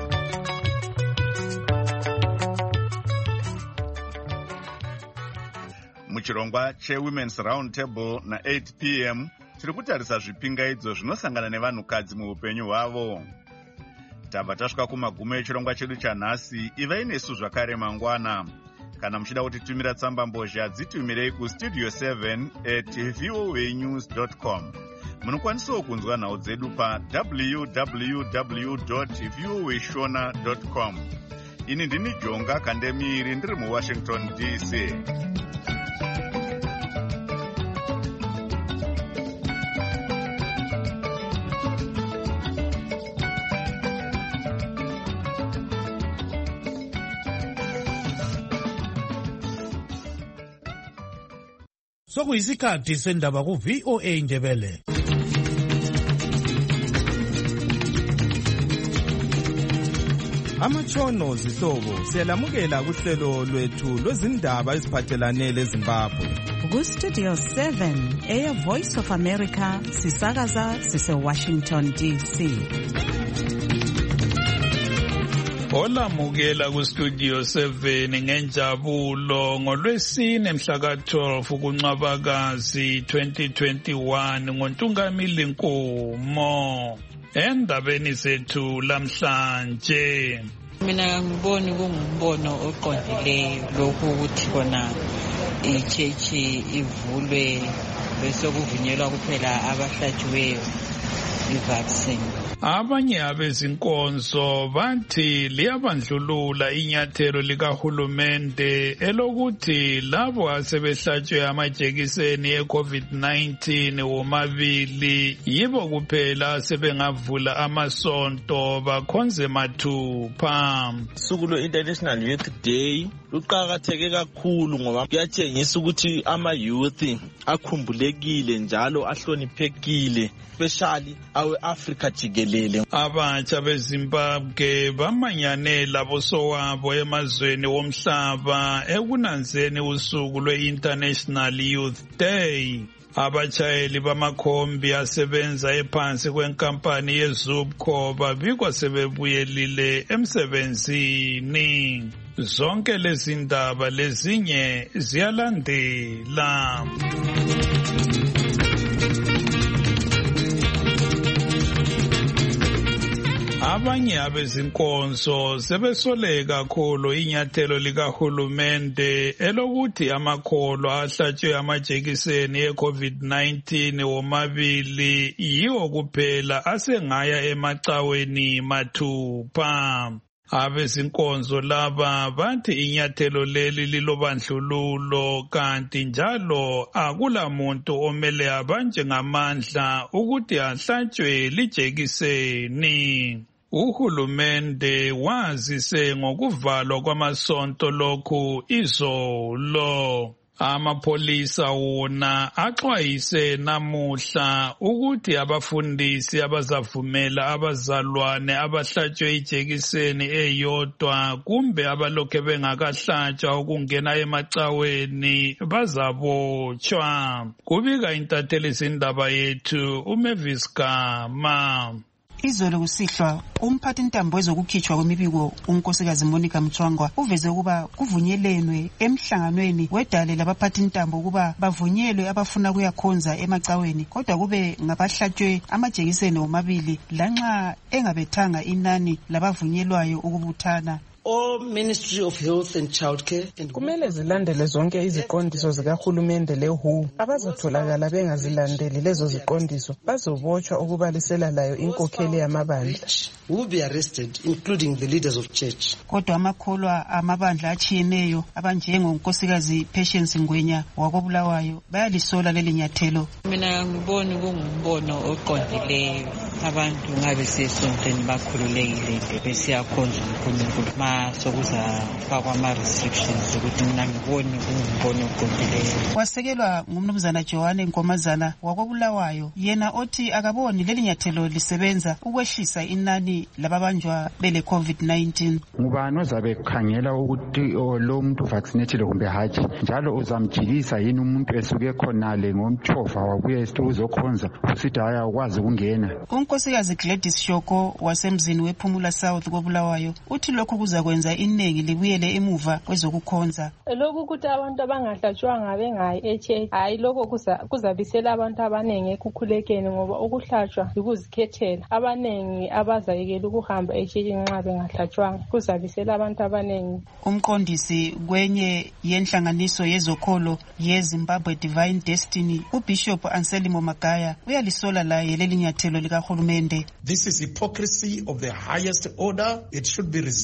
Muchirongwa cheWomen's Round Table na-eight p m tiri kutarisa zvipingaidzo zvinosangana nevanhukadzi muupenyu hwavo. Tabva tasvika kumagumo echirongwa chedu chanhasi. Ivai nesu zvakare mangwana. Kana muchida kutitumira tsamba mbozha dzitumirei kustudio seven at voa news dot com. Munokwanisawo kunzwa nhau dzedu pa w w w dot voa shona dot com. ini ndini Jonga Kandemiri ndiri muWashington D C.
Sokuyisikhathi sendaba ku V O A Ndebele.
Amatshono zihlobo siyalamukela kuhlelo lwethu lwezindaba eziphathelane leZimbabwe.
Ku Studio seven Air Voice of America sisakaza sise Washington D C.
Olamukela ku Studio seven ngenjabulo ngolwesine mhla ka twelve kuNcwabakazi twenty twenty-one ngoNtungamili Nkomo. Endabeni zethu lamhlanje,
mina ngiboni kungumbono oqondileyo lokhu ukuthi kona ichechi ivulwe bese kuvunyelwa kuphela abahlatshiweyo i-vaccine.
Abanye abezinkonzo bathi liyabandlulula inyathelo likahulumende elokuthi labo asebehlatshwe amajekiseni e-COVID nineteen womabili yibo kuphela sebengavula amasonto bakhonze mathupha.
Usuku lwe-International Youth Day luqakatheke kakhulu ngoba kuyatshengisa ukuthi ama-youth akhumbulekile njalo ahloniphekile, especially awe-Africa jikelele.
Abatsha beZimbabwe bamanyane labosowabo emazweni womhlaba ekunanzeni usuku lwe-International Youth Day. Abatshayeli bamakhombi asebenza ephansi kwenkampani yeZubco babikwa sebebuyelile emsebenzini. Zonke lezi ndaba lezinye ziyalandela. Abanye abezinkonzo sebesoleka kakhulu inyathelo likahulumende elokuthi amakholwa ahlatshwe amajekiseni e-COVID nineteen womabili yiwo kuphela asengaya emacaweni mathupha. Abezinkonzo laba bathi inyathelo leli lilobandlululo kanti njalo akulamuntu omele abanje ngamandla ukuthi ahlatshwe lijekiseni. Uhulumende wazise ngokuvalwa kwamasonto lokhu izolo. Amapolisa wona axwayise namuhla ukuthi abafundisi abazavumela abazalwane abahlatshwe ijekiseni eyodwa kumbe abalokhe bengakahlatshwa ukungena emacaweni bazabotshwa. Kubika intatheli zindaba yethu uMavis Gama.
Izolo kusihlwa umphathintambo wezokukhitshwa kwemibiko unkosikazi Monica Mthwangwa uveze ukuba kuvunyelwenwe emhlanganweni wedale labaphathintambo ukuba bavunyelwe abafuna kuyakhonza emacaweni kodwa kube ngabahlatshwe amajekiseni omabili lanxa engabethanga inani labavunyelwayo ukubuthana.
All Ministry of Health and Childcare and
kumele zilandele zonke iziqondiso zikahulumende le-W H O. Abazotholakala bengazilandeli lezo ziqondiso bazobotshwa okubalisela layo inkokheli yamabandla.
Will be arrested, including the leaders of church.
Kodwa amakholwa amabandla atshiyeneyo abanjengonkosikazi Patience Ngwenya wakobulawayo bayalisola leli nyathelo.
Mina ngiboni kungumbono oqondileyo, abantu ngabe sesontweni bakhululekile besiyakhonza uNkulunkulu. Sokuzafakwa ama-restrictions ukuthi mina ngiboni kungumbono oqondileyo.
Wasekelwa ngumnumzana Johanne Nkomazana wakobulawayo yena othi akaboni leli nyathelo lisebenza ukwehlisa inani lababanjwa bele COVID nineteen.
Ngubani ozabe khangela ukuthi lo muntu vaccinated kumbe hatshi, njalo uzamjikisa yini umuntu esuke khonale ngomtshova wabuya esithi uzokhonza usithi hayi akwazi ukungena.
Unkosikazi Gladys Shoko wasemzini wePhumula South kobulawayo uthi lokhu kuza kwenza iningi libuyele emuva kwezokukhonza.
Lokhu ukuthi abantu abangahlatshwanga bengayi echechi hayi lokho kuzabisela abantu abaningi ekukhulekeni ngoba ukuhlatshwa yikuzikhethela. Abaningi abazayekela ukuhamba echechi nxa bengahlatshwanga kuzabisela abantu abaningi.
Umqondisi kwenye yenhlanganiso yezokholo yeZimbabwe Divine Destiny uBishop Anselmo Magaya uyalisola laye leli nyathelo likahulumende.
This is hypocrisy of the highest order. It should be resisted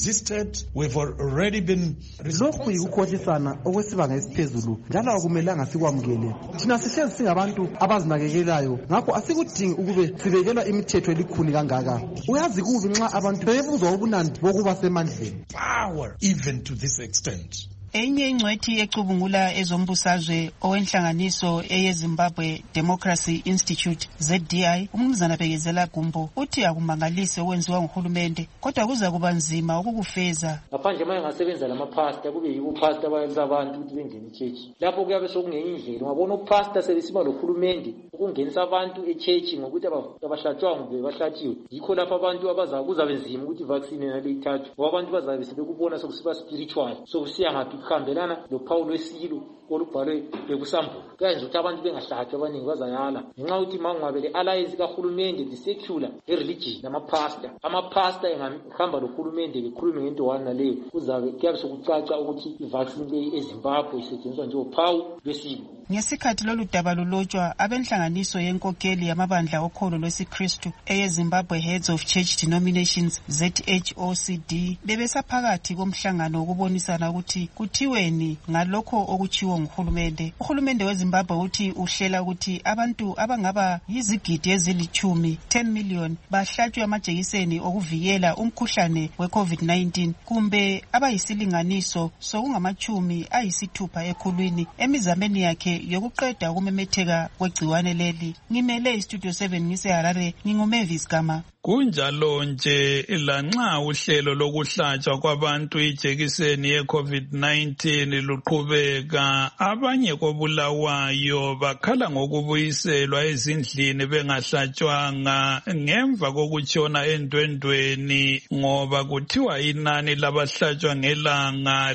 that we've already been
lokhu yikukhohlisana okwesibanga esiphezulu njalo akumelanga sikwamukele. Thina sihlezi singabantu abazinakekelayo ngakho asikudingi ukube sibekelwa imithetho elikhuni kangaka. Uyazi kubi nxa abantu bebuzwa ubunandi bokuba semandleni.
Power even to this extent.
Enye ingcwethi ecubungula ezombusazwe owenhlanganiso eyeZimbabwe Democracy Institute Z D I umnumzana Bekezela Gumbo uthi akumangalise okwenziwa nguhulumende kodwa kuza kuba nzima ukukufeza.
Ngaphandle manje ngasebenza lamapasta kube yibo pasta abayenza abantu ukuthi bengene e-church. Lapho kuyabe sokungenye indlela ngabona upasta sebesiba lohulumende ukungenisa abantu e-church ngokuthi abahlatshwanga kube bahlatshiwe. Yikho lapho abantu abaza kuzabe nzima ukuthi vaccine nale ithathwe. Ngoba abantu bazabe sebekubona sokusiba spiritual sokusiya ngaphi kuhambelana lophawu lwesilo olubhalwe ekusambulo kanje ukuthi abantu bengahlatshwa abaningi bazayala ngenxa yokuthi mangabe le alliance kahulumende the secular religion namapasta amapasta engahamba lohulumende bekhulume ngento wana leyo kuzabe kuyabe sokucaca ukuthi ivaccine le eZimbabwe isetshenziswa njengophawu lwesilo.
Ngesikhathi lolu daba lulotshwa abenhlanganiso yenkokheli yamabandla okholo lwesiKristu eyeZimbabwe Heads of Church Denominations Z H O C D bebesaphakathi komhlangano wokubonisana ukuthi kuthiweni ngalokho okuchiwo nguhulumende. Uhulumende weZimbabwe uthi uhlela ukuthi abantu abangaba yizigidi ezilichumi ten million bahlatshwe amajekiseni okuvikela umkhuhlane we-COVID nineteen kumbe abayisilinganiso sokungamachumi ayisithupha ekhulwini emizameni yakhe yokuqeda ukumemetheka kwegciwane leli. Ngimele iStudio seven ngiseHarare nginguMavis Gama.
Kunjalo nje lanxa uhlelo lokuhlatshwa kwabantu ijekiseni ye-COVID nineteen luqhubeka abanye kobulawayo bakhala ngokubuyiselwa ezindlini bengahlatshwanga ngemva kokutshona endwendweni ngoba kuthiwa inani labahlatshwa ngelanga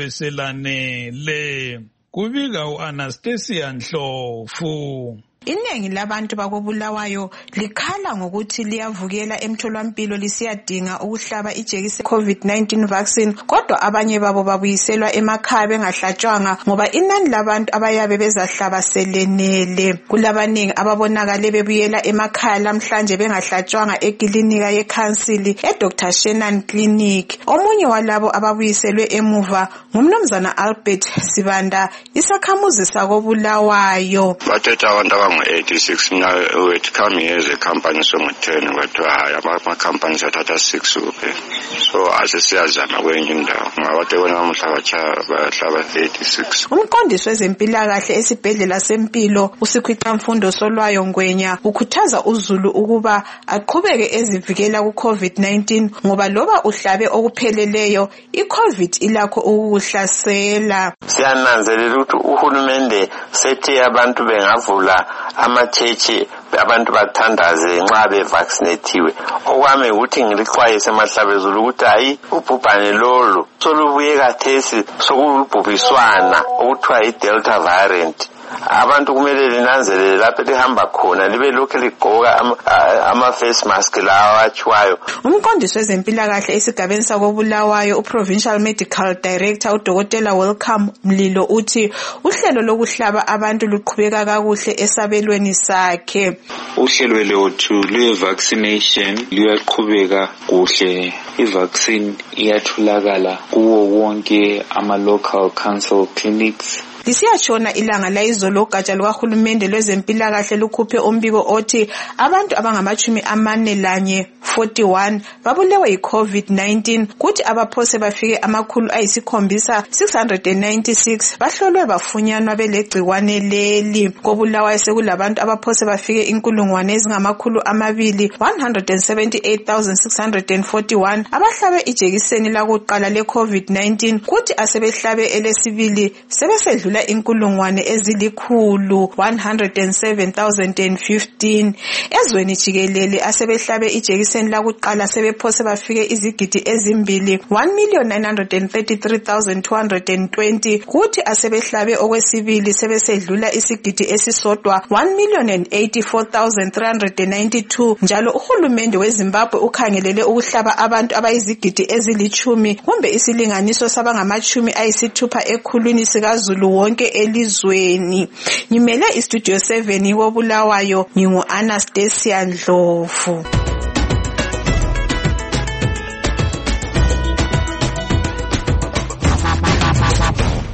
liyabeselanele. Kubika u-Anastasia Ndlovu.
Iningi labantu bakobulawayo likhala ngokuthi liyavukela emtholampilo lisiyadinga ukuhlaba ijekiseni COVID nineteen vaccine kodwa abanye babo babuyiselwa emakhaya bengahlatshwanga ngoba inani labantu abayabe bezahlaba selenele. Kulabaningi ababonakale bebuyela emakhaya namhlanje bengahlatshwanga eklinika yeCouncil eDr Shenan Clinic. Omunye walabo ababuyiselwe emuva ngumnumzana Albert Sibanda isakhamuzi sakobulawayo.
Bathetha abantu eighty-six mina wethu coming as a company somu-ten kwethu hayi ama-companies athatha six kuphela so asesiyazama kwenye indawo ngabade bona bamuhlaba bahlaba eighty-six.
Umqondisi wezempilakahle esibhedlela sempilo uSikhwicamfundo Solwayo Ngwenya ukhuthaza uZulu ukuba aqhubeke ezivikela ku-COVID nineteen ngoba loba uhlabe okupheleleyo i-COVID ilakho ukukuhlasela.
Siyananzelela ukuthi uhulumende sethi abantu bengavula amachechi abantu bathandaze nxa bevaccinatiwe. Okwami ukuthi ngilixwayise emahlabezulu ukuthi hayi ubhubhane lolu solubuye kathesi sokulubhubhiswana okuthiwa i-Delta variant. Abantu kumele linanzelele lapho lihamba khona libe lokhu ligqoka ama-face mask lawa achiwayo.
Umqondisi wezempilakahle esigabeni sakobulawayo uProvincial Medical Director uDokotela Welcome Mlilo uthi uhlelo lokuhlaba abantu luqhubeka kakuhle esabelweni sakhe.
Uhlelo lwethu lwe-vaccination luyaqhubeka kuhle. I-vaccine iyatholakala kuwo wonke ama-local council clinics.
Lisiyashona ilanga layizolo ugatsha lukahulumende lwezempilakahle lukhuphe umbiko othi abantu abangamachumi amane lanye forty-one babulewe yi-COVID nineteen kuthi abaphose bafike amakhulu ayisikhombisa six hundred ninety-six bahlolwe bafunyanwa belegciwane leli. Kobulawayo sekulabantu abaphose bafike inkulungwane ezingamakhulu amabili one hundred seventy-eight thousand six hundred forty-one abahlabe ijekiseni lakuqala le-COVID nineteen kuthi asebehlabe elesibili sebesedlula inkulungwane ezilikhulu one hundred seven thousand fifteen. Ezweni jikelele asebehlabe ijekiseni lakuqala sebephose bafike izigidi ezimbili one million nine hundred thirty-three thousand two hundred twenty kuthi asebehlabe okwesibili sebesedlula isigidi esisodwa one million eighty-four thousand three hundred ninety-two. Njalo uhulumende weZimbabwe ukhangelele ukuhlaba abantu abayizigidi ezilichumi kumbe isilinganiso sabangamachumi ayisithupha ekhulwini sikaZulu wonke elizweni. Ngimele iStudio seven kobulawayo ngingu Anastasia Ndlovu.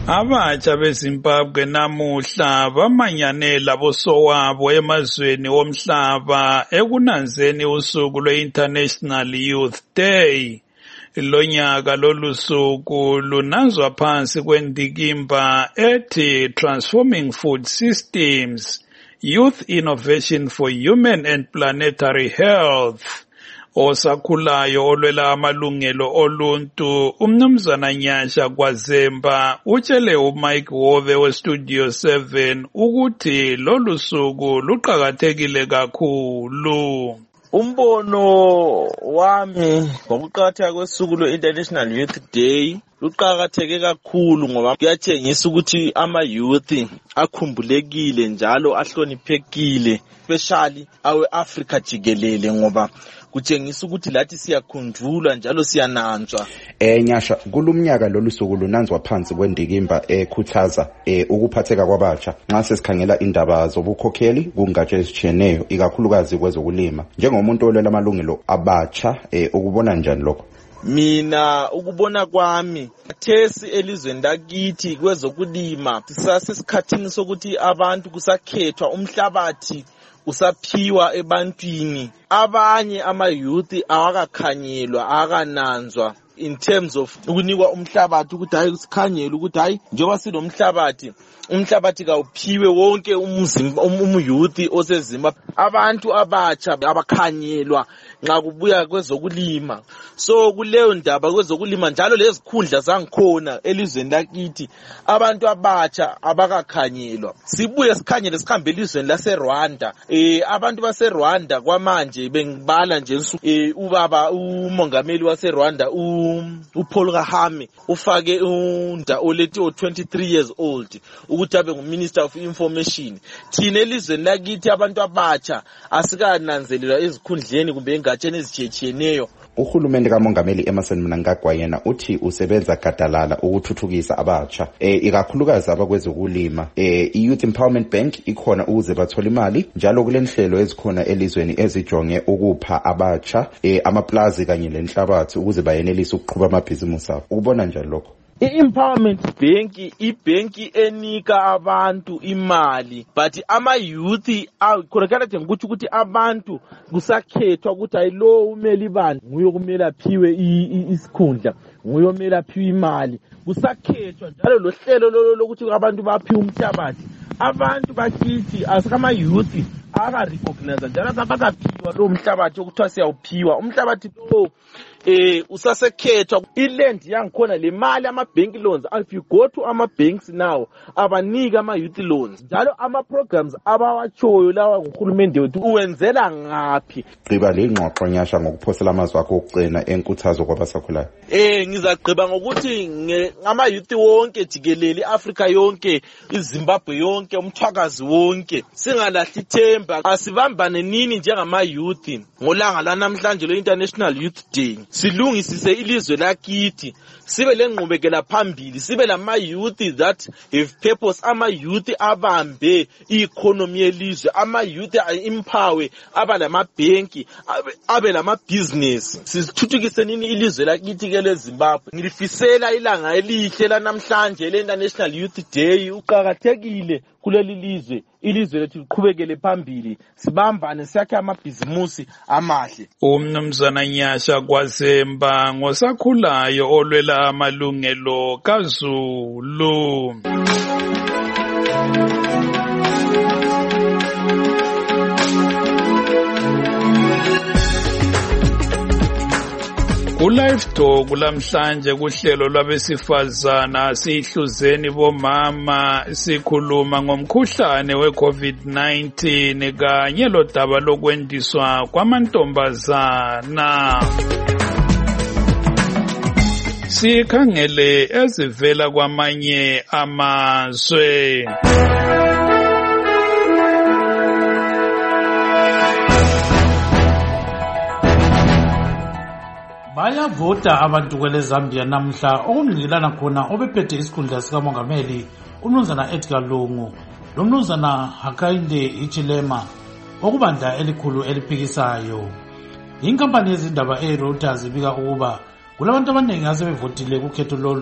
Abatsha beZimbabwe namuhla bamanyane labosowabo emazweni womhlaba ekunanzeni usuku lwe-International Youth Day. Lonyaka lolusuku lunanzwa phansi kwendikimba ethi Transforming Food Systems, Youth Innovation for Human and Planetary Health. Osakhulayo olwela amalungelo oluntu umnumzana Nyasha Kwazemba utshele uMike Wove weStudio seven ukuthi lolu suku luqhakathekile kakhulu.
Umbono wami ngokuqhatheka kwesuku lwe-International Youth Day luqhakatheke kakhulu ngoba kuyatshengisa ukuthi ama-youth akhumbulekile njalo ahloniphekile, especially awe-Africa jikelele, ngoba kutshengisa ukuthi lathi siyakhunjulwa njalo siyananzwa.
Eh Nyasha, kulumnyaka lolu suku lunanzwa phansi kwendikimba ekhuthaza eh ukuphatheka kwabatsha nxa sesikhangela indaba zobukhokheli kungatshe ezitshiyeneyo ikakhulukazi kwezokulima. Njengomuntu olwela amalungelo abatsha eh ukubona njani lokho?
Mina ukubona kwami thesi elizweni lakithi kwezokulima sisasesikhathini sokuthi abantu kusakhethwa umhlabathi usaphiwa ebantwini. Abanye ama-youth awakakhanyelwa akananzwa in terms of ukunikwa umhlabathi ukuthi hayi sikhanyele ukuthi hayi njengoba sinomhlabathi umhlabathi kawuphiwe wonke umzimba umyouth oseZimbabwe. Abantu abatsha abakhanyelwa nxa kubuya kwezokulima. So kuleyo ndaba kwezokulima njalo lezikhundla zangikhona elizweni lakithi abantu abatsha abakakhanyelwa. Sibuye sikhanyele sikhambe elizweni laseRwanda. Eh abantu baseRwanda kwamanje bengibala nje eh ubaba umongameli waseRwanda u uPaul Kagame ufake unda olethi o twenty-three years old ukuthi abe nguminister of information. Thina elizweni lakithi abantu abatsha asikananzelelwa ezikhundleni kumbe engatsheni ezitshiyeneyo.
Uhulumende kaMongameli Emmerson Mnangagwa yena uthi usebenza gadalala ukuthuthukisa abatsha eh ikakhulukazi abakwezokulima. Eh i-Youth Empowerment Bank ikhona ukuze bathola imali njalo kulenhlelo ezikhona elizweni ezijonge ukupha abatsha eh amaplazi kanye lenhlabathi ukuze bayenelise ukuqhuba amabhizimusi abo. Ubona njani lokho?
I-Empowerment Bank ibhenki enika abantu imali, but ama-youth akhonakala nje ukuthi ukuthi abantu kusakhethwa ukuthi ayilo umeli bani nguye kumele aphiwe isikhundla, nguye kumele aphiwe imali. Kusakhethwa njalo lo hlelo lokuthi abantu baphiwe umhlabathi. Abantu bakithi asikama-youth aka-recognize njalo abakaphiwa lo mhlabathi okuthiwa siyawuphiwa. Umhlabathi lo eh usasekhethwa iland yangikhona le mali ama-bank loans. If you go to ama-banks now abanika ama-youth loans njalo ama-programs abawatshoyo lawa nguhulumende wethu uwenzela ngaphi.
Gqiba le ngxoxo Nyasha ngokuphosela amazwi akho okugcina enkuthazo kwabasakhulayo.
Eh ngizagqiba ngokuthi ngama-youth wonke jikelele Africa yonke, iZimbabwe yonke, umthwakazi wonke singalahli ithemba, asibambane nini njengama-youth ngolanga lanamhlanje lo-International Youth Day. Silungisise ilizwe lakithi, sibe lenqubekela phambili, sibe lama-youth that have purpose, ama-youth abambe i-economy yelizwe, ama-youth empower, aba lamabhenki, abe lama-business. Sithuthukise nini ilizwe lakithi ke leZimbabwe. Ngilifisela ilanga elihle lanamhlanje le-International Youth Day. Uqhakathekile kuleli lizwe, ilizwe lethu liqhubekele phambili, sibambane sakhe amabhizimusi amahle.
Umnumzana Nyasha Kwazemba ngosakhulayo olwela amalungelo kaZulu. Ku-Live Talk lamhlanje kuhlelo lwabesifazana sihluzeni bomama sikhuluma ngomkhuhlane we-COVID nineteen kanye lodaba lokwendiswa kwamantombazana. Sikhangele ezivela kwamanye amazwe.
Bayavota abantu kwele Zambia namhla okungqilana khona obephethe isikhundla sikamongameli umnumzana Edgar Lungu lomnumzana Hakainde Hichilema okubandla elikhulu eliphikisayo. Inkampani yezindaba eReuters ibika ukuba kulabantu abaningi asebevotile kukhetho lolu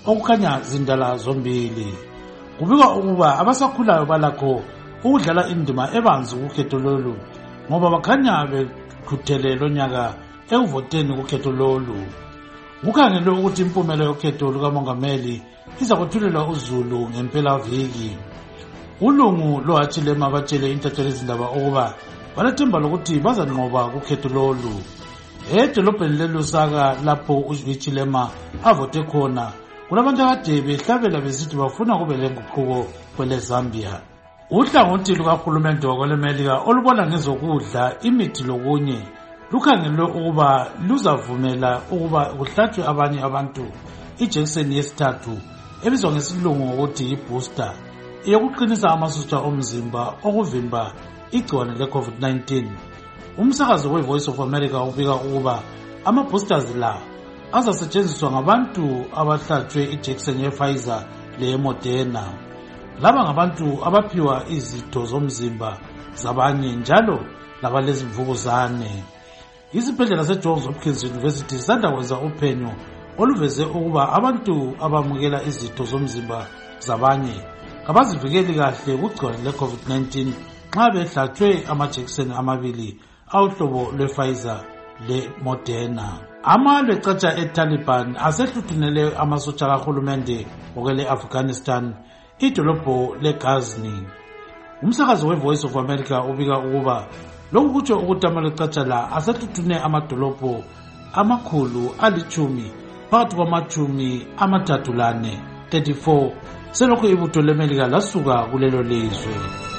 okukhanya zindala zombili. Kubikwa ukuba abasakhulayo balakho ukudlala indima ebanzi kukhetho lolu ngoba bakhanya bekhuthele lonyaka ekuvoteni kukhetho lolu. Kukhangelwe ukuthi impumela yokhetho lukamongameli iza kwethulelwa uZulu ngempelaviki. Ulungu loHachilema batshele intatheli izindaba ukuba balethemba lokuthi bazanqoba kukhetho lolu. Edolobheni leLusaka lapho uHachilema avote khona kulabantu akade behlabela besithi bafuna kube lenguquko kwele Zambia. Uhlangothi lukahulumende wakwelemelika olubona ngezokudla imithi lokunye lukhangelwe ukuba luzavumela ukuba kuhlatshwe abanye abantu ijekiseni yesithathu ebizwa ngesilungu ngokuthi yi-booster eyokuqinisa amasotsha omzimba okuvimba igciwane le-COVID nineteen. Umsakazo we-Voice of America ubika ukuba ama-boosters la azasetshenziswa ngabantu abahlatshwe ijekiseni ye-Pfizer leye-Moderna. Laba ngabantu abaphiwa izitho zomzimba zabanye njalo labalezimvukuzane. Isibhedlela seJohns Hopkins University sisanda kwenza uphenyo oluveze ukuba abantu abamukela izitho zomzimba zabanye abazivikeli kahle kugciwane le-COVID nineteen nxa behlatshwe amajekiseni amabili awuhlobo lwe-Pfizer le-Moderna. Amalwe catsha e-Taliban asehluthunele amasotsha kahulumende okwele-Afghanistan idolobho le-Ghazni. Umsakazo we-Voice of America ubika ukuba lokhu kutsho ukuthi amalwe catsha la asehluthune amadolobho amakhulu alichumi phakathi kwamachumi amathathu lane thirty-four selokhu ibutho lemelika lasuka kulelo lizwe.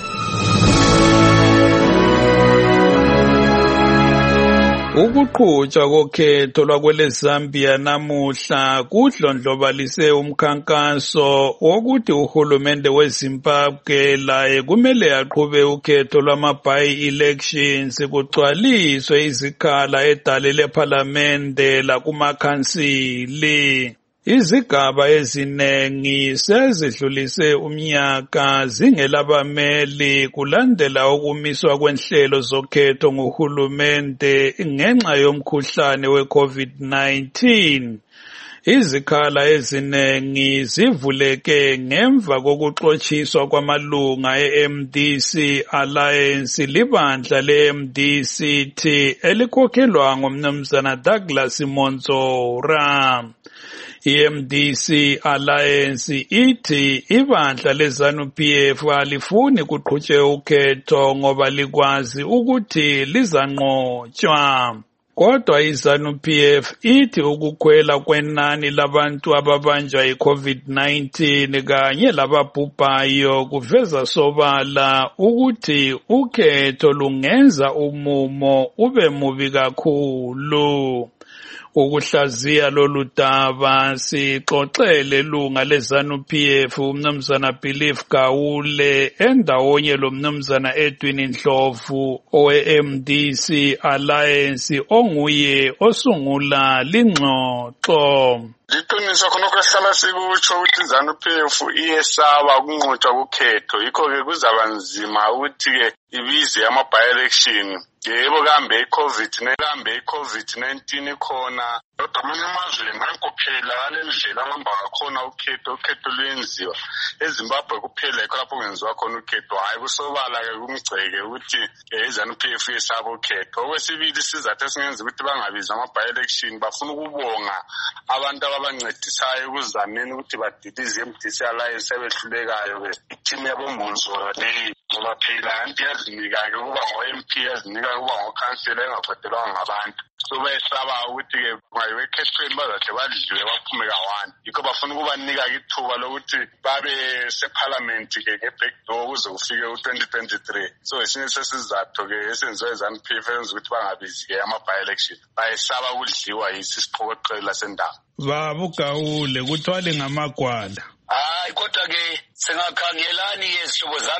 Ukuqhutshwa kokhetho lwakwele Zambia namuhla kudlondlobalise umkhankaso wokuthi uhulumende weZimbabwe laye kumele aqhube ukhetho lwama-by-elections kugcwaliswe izikhala edale lephalamende lakumakhansili. Izigaba ezinengi sezidlulise umnyaka zingelabameli kulandela ukumiswa kwenhlelo zokhetho nguhulumende ngenxa yomkhuhlane we-COVID nineteen. Izikhala ezinengi zivuleke ngemva kokuxotshiswa kwamalunga e-M D C Alliance libandla le-M D C T elikhokhelwa ngumnumzana Douglas Monzora. I-M D C Alliance ithi ibandla le-ZANU P F alifuni kuqhutshwe ukhetho ngoba likwazi ukuthi lizanqotshwa. Kodwa i-ZANU P F ithi ukukhwela kwenani labantu ababanjwa yi-COVID nineteen kanye lababhubhayo kuveza sobala ukuthi ukhetho lungenza umumo ube mubi kakhulu. Ukuhlaziya lolu daba sixoxele lunga le-ZANU P F umnumzana Belief Gawule endawonye lo mnumzana Edwin Ndlovu owe-M D C Alliance onguye osungula lingxoxo.
Liqiniso khonokho esihlala sikutsho ukuthi i-ZANU P F iyesaba ukunqotshwa kukhetho, yikho-ke kuzaba nzima ukuthi-ke ibize ama-by-election. Yebo kambe i-COVID kambe i-COVID nineteen ikhona kodwa amanye amazweni akuphela ngale ndlela ahamba ngakhona ukhetho ukhetho luyenziwa. eZimbabwe kuphela yikho lapho kungenziwa khona ukhetho, hayi kusobala-ke kumgceke ukuthi i-ZANU P F yesaba ukhetho. Okwesibili isizathu esingenza ukuthi bangabizi ama-by-election bafuna ukubonga abantu ababancedisayo ekuzameni ukuthi badilize i-M D C Alliance ebehlulekayo-ke ithimu yaboMonzora leyi ngoba phela anti yazinika-ke ukuba ngo-M P yazinika ukuba ngokhansela engabhadelwanga ngabantu. So bayesaba ukuthi-ke kungayiwe ekhethweni bazahle badliwe baphume kawani. Yikho bafuna ukubanika-ke ithuba lokuthi babe sephalamenti-ke nge-backdoor ukuze kufike u-twenty twenty-three. So esinye sesizathu-ke esenziwa i-ZANU P F enza ukuthi bangabizi-ke ama-by-election. Bayesaba ukudliwa yisi isiqokoqela sendaba.
Baba uGawule kuthwale ngamagwala.
Hayi kodwa ke singakhangelani izihlobo zami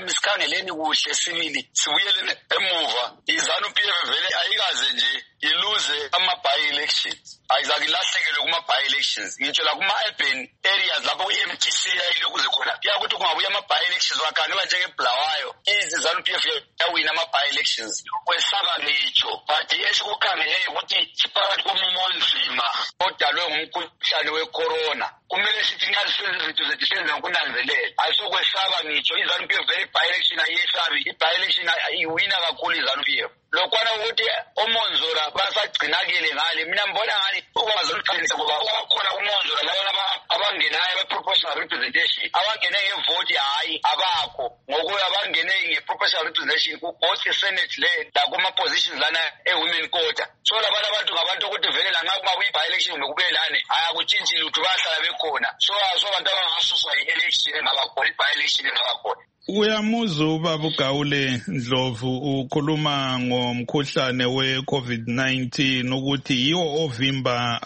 sikhangeleni kuhle sibili sibuyele emuva izanu P F vele ayikaze nje iluze ama-by-elections ayizakilahlekelwe kuma-by-elections ngitsho la kuma-urban areas lapho i-M D C yayilokuze khona yakuthi kungabuya ama-by-elections wakhangela njengebulawayo izanu P F yawina ama-by-elections kwesaba ngitsho but esikukhangeleyo ukuthi siphakathi komumo onzima odalwe ngumkhuhlane we-corona kumele sithi nxa sisenze izinto zethu senze ngokunanzelela ayisokwesaba ngitsho izanu P F vele i-by-election ayiyesabi i-by-election iwina kakhulu izanu P F lokwana ukuthi omonzora basagcinakele ngale mina mbona ngani ukwaziqinisa ngoba ukhona umonzora laba abangenayo be-proportional representation abangene ngevoti hayi abakho ngokuya abangene nge-proportional representation ku-both senate le lakuma-positions lana e-women quota so labantu abantu ngabantu ukuthi vele lanxa kungabuya i-by-election kumbe kube lane ayakutshintshi lutho bayahlala bekhona so aso abantu abangasuswa i-election engabakhona i-by-election engabakhona.
Uyamuza ubaba uGawule Ndlovu ukhuluma ngomkhuhlane we-COVID nineteen ukuthi yiwo ovimba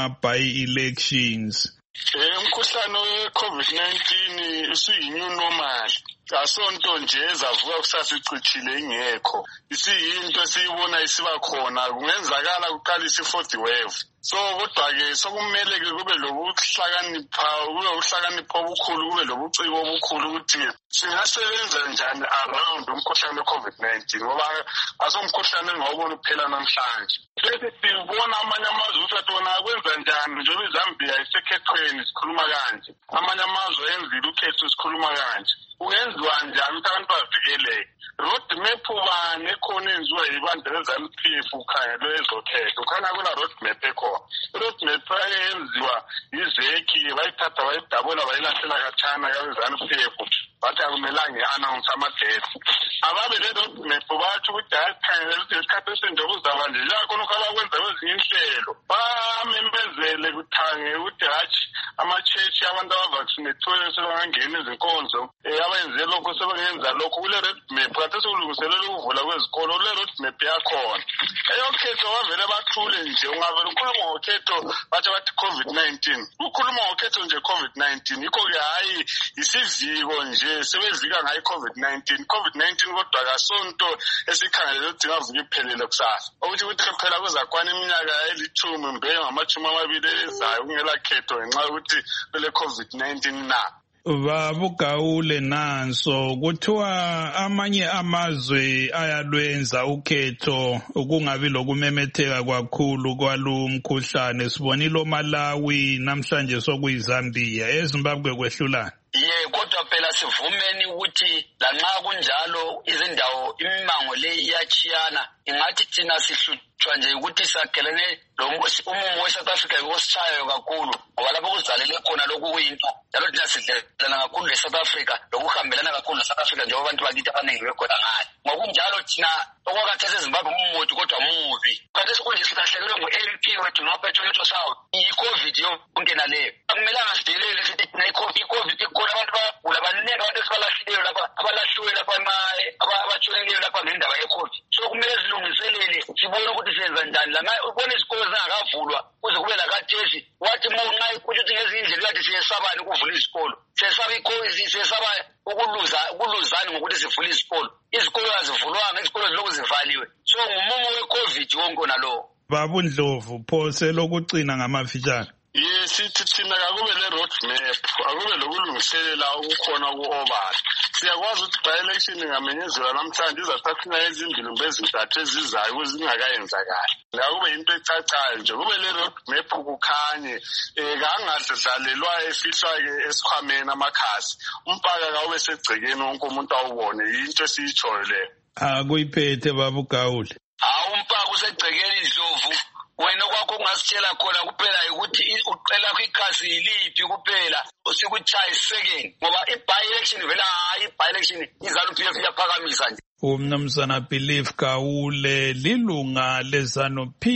ama-by-elections.
Umkhuhlane we-COVID nineteen usuyi-new normal. Asonto nje ezavuka kusasa icithile ingekho. Isiyinto esiyibona isiba khona kungenzakala kuqalisa i-fourth wave. So kodwa-ke sokumele-ke kube lokuhlakanipha kube ukuhlakanipha obukhulu kube lobuciko obukhulu ukuthi singasebenza njani around umkhuhlane we-COVID nineteen ngoba asomkhuhlane engawubona kuphela namhlanje. Bese sibona amanye amazwe ukuthi wona akwenza njani njengoba iZambia isekhethweni sikhuluma kanje. Amanye amazwe enzile ukhetho sikhuluma kanje. Ungenziwa njani ukuthi abantu bavikeleke? Road map bani ekhona enziwa yibandla lezanu P F ukhangelwe ezokhetho khona kuna road map ekhona. Road map ayenziwa izeki bayithatha bayidabula bayilahlela kathana yabezanu P F bathi akumelanga i-announce ama-date. Ababe le road map batsho ukuthi hayikhangela ukuthi isikhathi esinje kuzaba nje yakhona ukho abakwenza kwezinye inhlelo bamembezele kuthange ukuthi hatshi ama-church abantu abavaccinathiweyo sebangangena izinkonzo abayenze lokho sebengenza lokho kule road map kade sekulungiselela ukuvula kwezikolo kule road map yakhona. Eyokhetho bavele bathule nje ungavele ukhuluma ngokhetho bathi bathi COVID nineteen ukhuluma ngokhetho nje COVID nineteen yikho-ke hhayi isiviko nje sebevika ngayo i-COVID nineteen COVID nineteen kodwa kasonto esikhangelele ukuthi ingavuka iphelele kusasa ukuthi ukuthi phela kuzakwana iminyaka elithumi mbe ngamashumi amabili ezayo kungela khetho ngenxa yokuthi kule COVID nineteen na.
Baba uGawule nanso kuthiwa amanye amazwe ayalwenza ukhetho kungabi lokumemetheka kakhulu kwalumkhuhlane sibonile Malawi namhlanje sokuyiZambia eZimbabwe kwehlulana.
Ye kodwa phela sivumeni ukuthi lanxa kunjalo izindawo imimango le iyachiyana ingathi thina sihlutshwa nje ukuthi sagelene umumo we-South Africa wosishayo kakhulu ngoba lapho kuzalele khona lokhu kuyinto njalo thina sidlelana kakhulu le-South Africa lokuhambelana kakhulu ne-South Africa njengoba abantu bakithi abaningi bekhona ngayo ngokunjalo thina okwakhathesi eZimbabwe umumothi kodwa mubi khathesi kunje silahlekelwe ngu-M P wethu noPetronetho South yi-COVID yonke naleyo akumelanga sidelele sithi thina i-COVID ikhona abantu bagula baningi abantu esibalahlileyo lapha abalahliwe lapha abatshoneleyo lapha ngendaba ye-COVID so kumele silungiselele sibone ukuthi senza njani lana ubona isikolo zingakavulwa kuze kube lakathesi wathi ma unxa kusho ukuthi ngezinye indlela kade siyesabani ukuvula izikolo siyesaba siyesaba ukuluza ukuluzani ngokuthi sivule izikolo izikolo azivulwanga izikolo zilokhu zivaliwe so ngumumo we-COVID wonke nalowo.
Baba Ndlovu phose lokucina ngamafitshane.
Yes, sithi thina akube le road map akube lokulungiselela ukukhona ku-obala siyakwazi ukuthi by-election ngamenyezelwa namhlanje izathathina ezimbili mbe ezintathu ezizayo ukuze ingakayenzakali akube yinto ecacayo nje kube le road map kukhanye um kangadlalelwa efihlwa-ke esikhwameni amakhasi umpaka kawube segcekeni wonke umuntu awubone yinto esiyitshoyo leyo.
Akuyiphethe Baba uGawule.
Hawu umpaka usegcekeni Ndlovu wena kwakho ungasitshela khona kuphela ukuthi uqela kwikhasi yiliphi kuphela usikuchaya second ngoba i-by-election vela hayi i-by-election izanu P F iyaphakamisa nje.
Umnumzana Believe Gawule lilunga lezanu P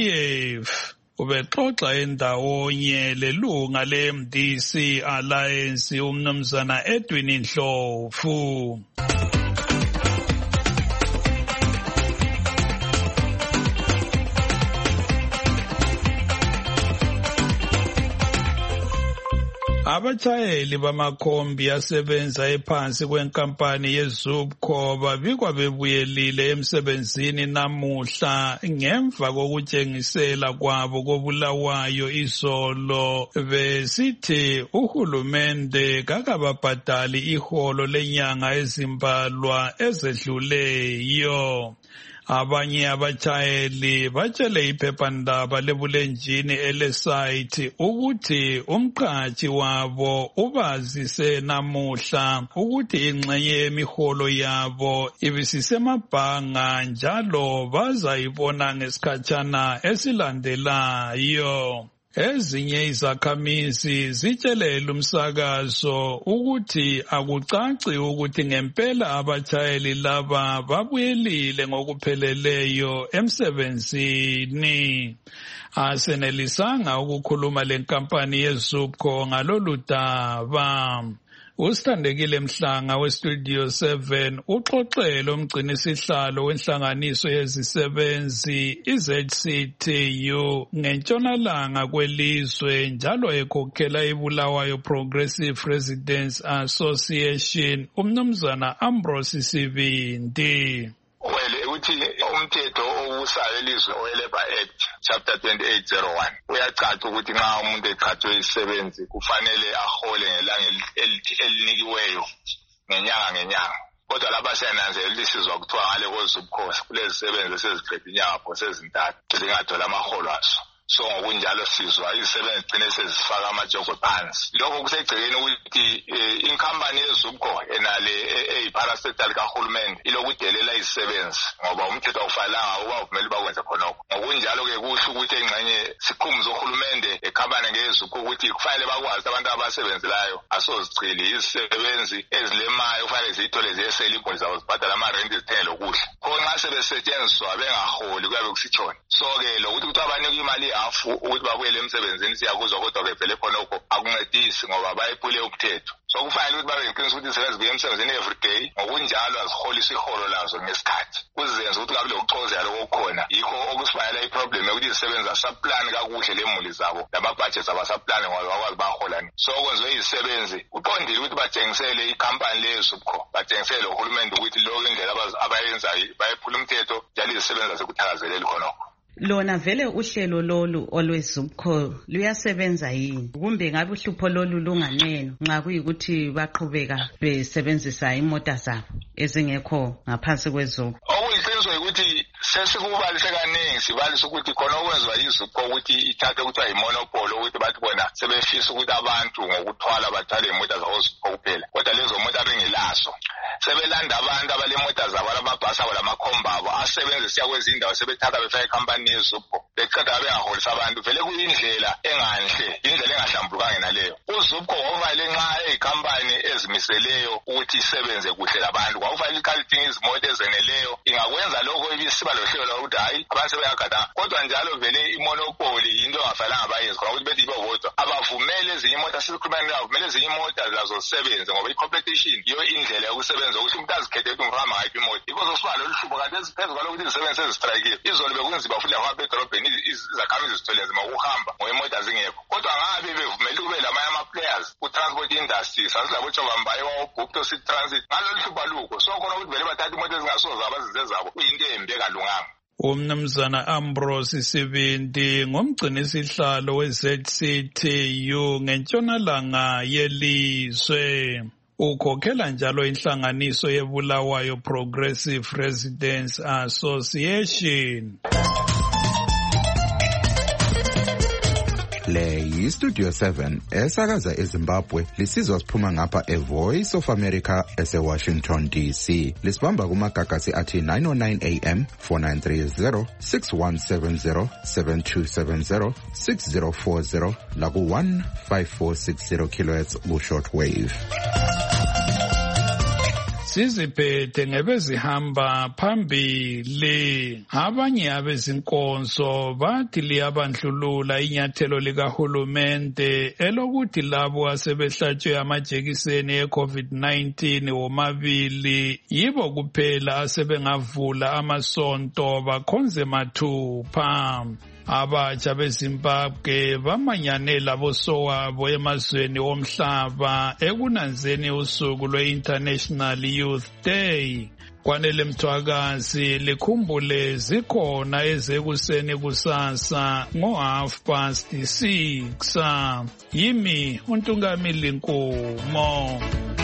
F ubexoxa endawonye lelunga le-M D C Alliance umnumzana Edwin Ndlovu. Abatshayeli bamakhombi asebenza ephansi kwenkampani yeZUBCO babikwa bebuyelile emsebenzini namuhla ngemva kokutshengisela kwabo kobulawayo izolo besithi uhulumende kakababhadali iholo lenyanga ezimbalwa ezedluleyo. Abanye abatshayeli batshele iphephandaba lebulenjini elesayithi ukuthi umqhatshi wabo ubazise namuhla ukuthi ingxenye yemiholo yabo ibisisemabhanga njalo bazayibona ngesikhatshana esilandelayo. Ezinye izakhamizi zitshelele umsakazo ukuthi akucaci ukuthi ngempela abatshayeli laba babuyelile ngokupheleleyo emsebenzini. Asenelisanga ukukhuluma lenkampani yeZUBCO ngalolu daba. Usithandekile Mhlanga weStudio seven uxoxele umgcinisihlalo wenhlanganiso yezisebenzi i-Z C T U ngentshonalanga kwelizwe njalo ekhokhela iBulawayo Progressive Residents Association umnumzana Ambrose Sibindi.
Well, uthi umthetho obusayo elizwe oLabour Act chapter twenty-eight oh one uyacaca ukuthi nxa umuntu eqhathwe isebenzi kufanele ahole ngelanga elinikiweyo ngenyanga ngenyanga. Kodwa lapha siyananzelela isizwa kuthiwa ngale koZUBCO kulezi sebenzi seziqeda inyanga phose ezintathu zingathola amaholo azo. So ngokunjalo sizwa izisebenzi gcine sezifaka amajogo phansi. Lokho kusegcekeni ukuthi inkampani yeZUBCO enale eyiparastatal kahulumende ilokudelela izisebenzi ngoba umthetho awufanelanga ukuba uvumele bakwenze khonokho. Ngokunjalo ke kusho ukuthi engxenye sikhumbuzo uhulumende ekhampani ngeZUBCO ukuthi kufanele bakwazi abantu abasebenzelayo asozichili izisebenzi ezilemayo kufanele zithole ziyesela imali zabo zibhadala amarenti zithenge lokudla. Khona sebesetshenziswa bengaholi kuyabe kusitshona. So ke lokuthi kuthi abanike imali afu ukuthi babuyele emsebenzini siyakuzwa kodwa bevele khonokho akuncedisi ngoba bayiphule umthetho. So kufanele ukuthi babe yiqiniso ukuthi isebenzi kuye emsebenzini every day ngokunjalo aziholisa iholo lazo ngesikhathi. Kuzenza ukuthi kabe lokuxozela lokukhona yikho okusibayela iproblem yokuthi izisebenzi asaplani kakuhle lemuli zabo nama-budgets abasaplani ngoba bakwazi baholani. So kwenziwe izisebenzi kuqondile ukuthi batshengisele ikhampani leyeZUBCO batshengisele uhulumende ukuthi lokho indlela abayenzayo bayiphula umthetho njalo izisebenzi azikuthakazeleli khonokho.
Lona vele uhlelo lolu olweZUBCO luyasebenza yini kumbe ngabe uhlupho lolu lunganeno nxa kuyikuthi baqhubeka besebenzisa imota zabo ezingekho ngaphansi kweZUBCO?
Okuyiqiniso ukuthi sesikubalise kaningi sibalisa ukuthi khona okwenziwa yiZUBCO ukuthi ithathe ukuthiwa yimonopolo ukuthi bathi bona sebefisa ukuthi abantu ngokuthwala bathwale imota zabo ZUBCO kuphela kodwa lezo mota bengelazo. Sebelanda abantu abalemota zabo amabhasi abo lamakhomba abo asebenzisa kwezindawo sebethatha befaka ikhampani yeZUBCO beqeda bengaholisa abantu vele kuyindlela enganhle indlela engahlambulukanga naleyo. uZUBCO ngokufanele nxa eyikhampani ezimiseleyo ukuthi isebenze kuhle labantu kwakufanele iqalidinga izimoto ezeneleyo ingakwenza lokho ibisiba lohlelo lokuthi hayi abantu sebeyagada kodwa njalo vele imonopoli yinto engafanelanga bayenze khona ukuthi bethi bebodwa abavumele ezinye imota sikhulumani avumele ezinye imota lazo zisebenze ngoba i-competition yiyo indlela yokusebenza ukuthi umuntu azikhethe ukuthi ngihamba ngayiphi imota. Yikho sokuba lolu hlubo kanti eziphezu kwalokuthi izisebenzi sezistrayikile izolo bekunzima futhi lapha edolobheni izakhamizi zithole nzima ukuhamba ngoba imota zingekho kodwa ngabe bevumele kube lamanye ama-players ku-transport industry sasilabotshobambaye wawobhupto city transit ngalolu hlubo alukho so khona ukuthi vele bathatha imota ezingasoza abazize zabo kuyinto embi engalunganga.
Umnumzana Ambrose Sibindi ngumgcinisihlalo we-Z C T U ngentshonalanga yelizwe. Ukhokhela njalo inhlanganiso yeBulawayo Progressive Residents Association.
Le yiStudio seven esakaza eZimbabwe lisizwa siphuma ngapha eVoice of America eseWashington D C. Lisibamba kumagagasi athi nine oh nine A M, four nine three zero, six one seven zero, seven two seven zero, six zero four zero laku one five four six zero kilohertz ku shortwave.
Siziphethe ngebezihamba phambili. Abanye abezinkonzo bathi liyabandlulula inyathelo likahulumende elokuthi labo asebehlatshwe amajekiseni e-COVID nineteen womabili yibo kuphela asebengavula amasonto bakhonze mathupha. Abatsha beZimbabwe bamanyane labosowabo emazweni omhlaba ekunanzeni usuku lwe-International Youth Day. Kwanele Mthwakazi likhumbule zikhona ezekuseni kusasa ngo half past six. Yimi uNtungamili Nkumo.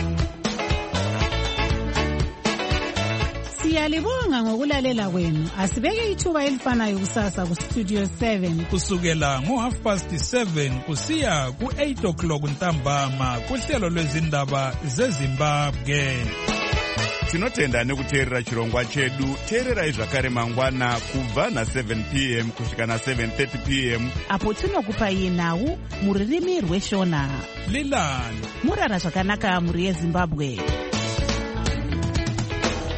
Siyalibonga ngokulalela kwenu. Asibeke ithuba elifanayo kusasa ku Studio seven.
Kusukela ngo half past seven kusiya ku eight o'clock ntambama kuhlelo lwezindaba zeZimbabwe.
Tinotenda nekuteerera chirongwa chedu. Teererai zvakare mangwana kubva na seven p m kusvika na seven thirty p m
apo tinokupai nhau muririmi rweshona.
Lilani
murara zvakanaka muri yeZimbabwe.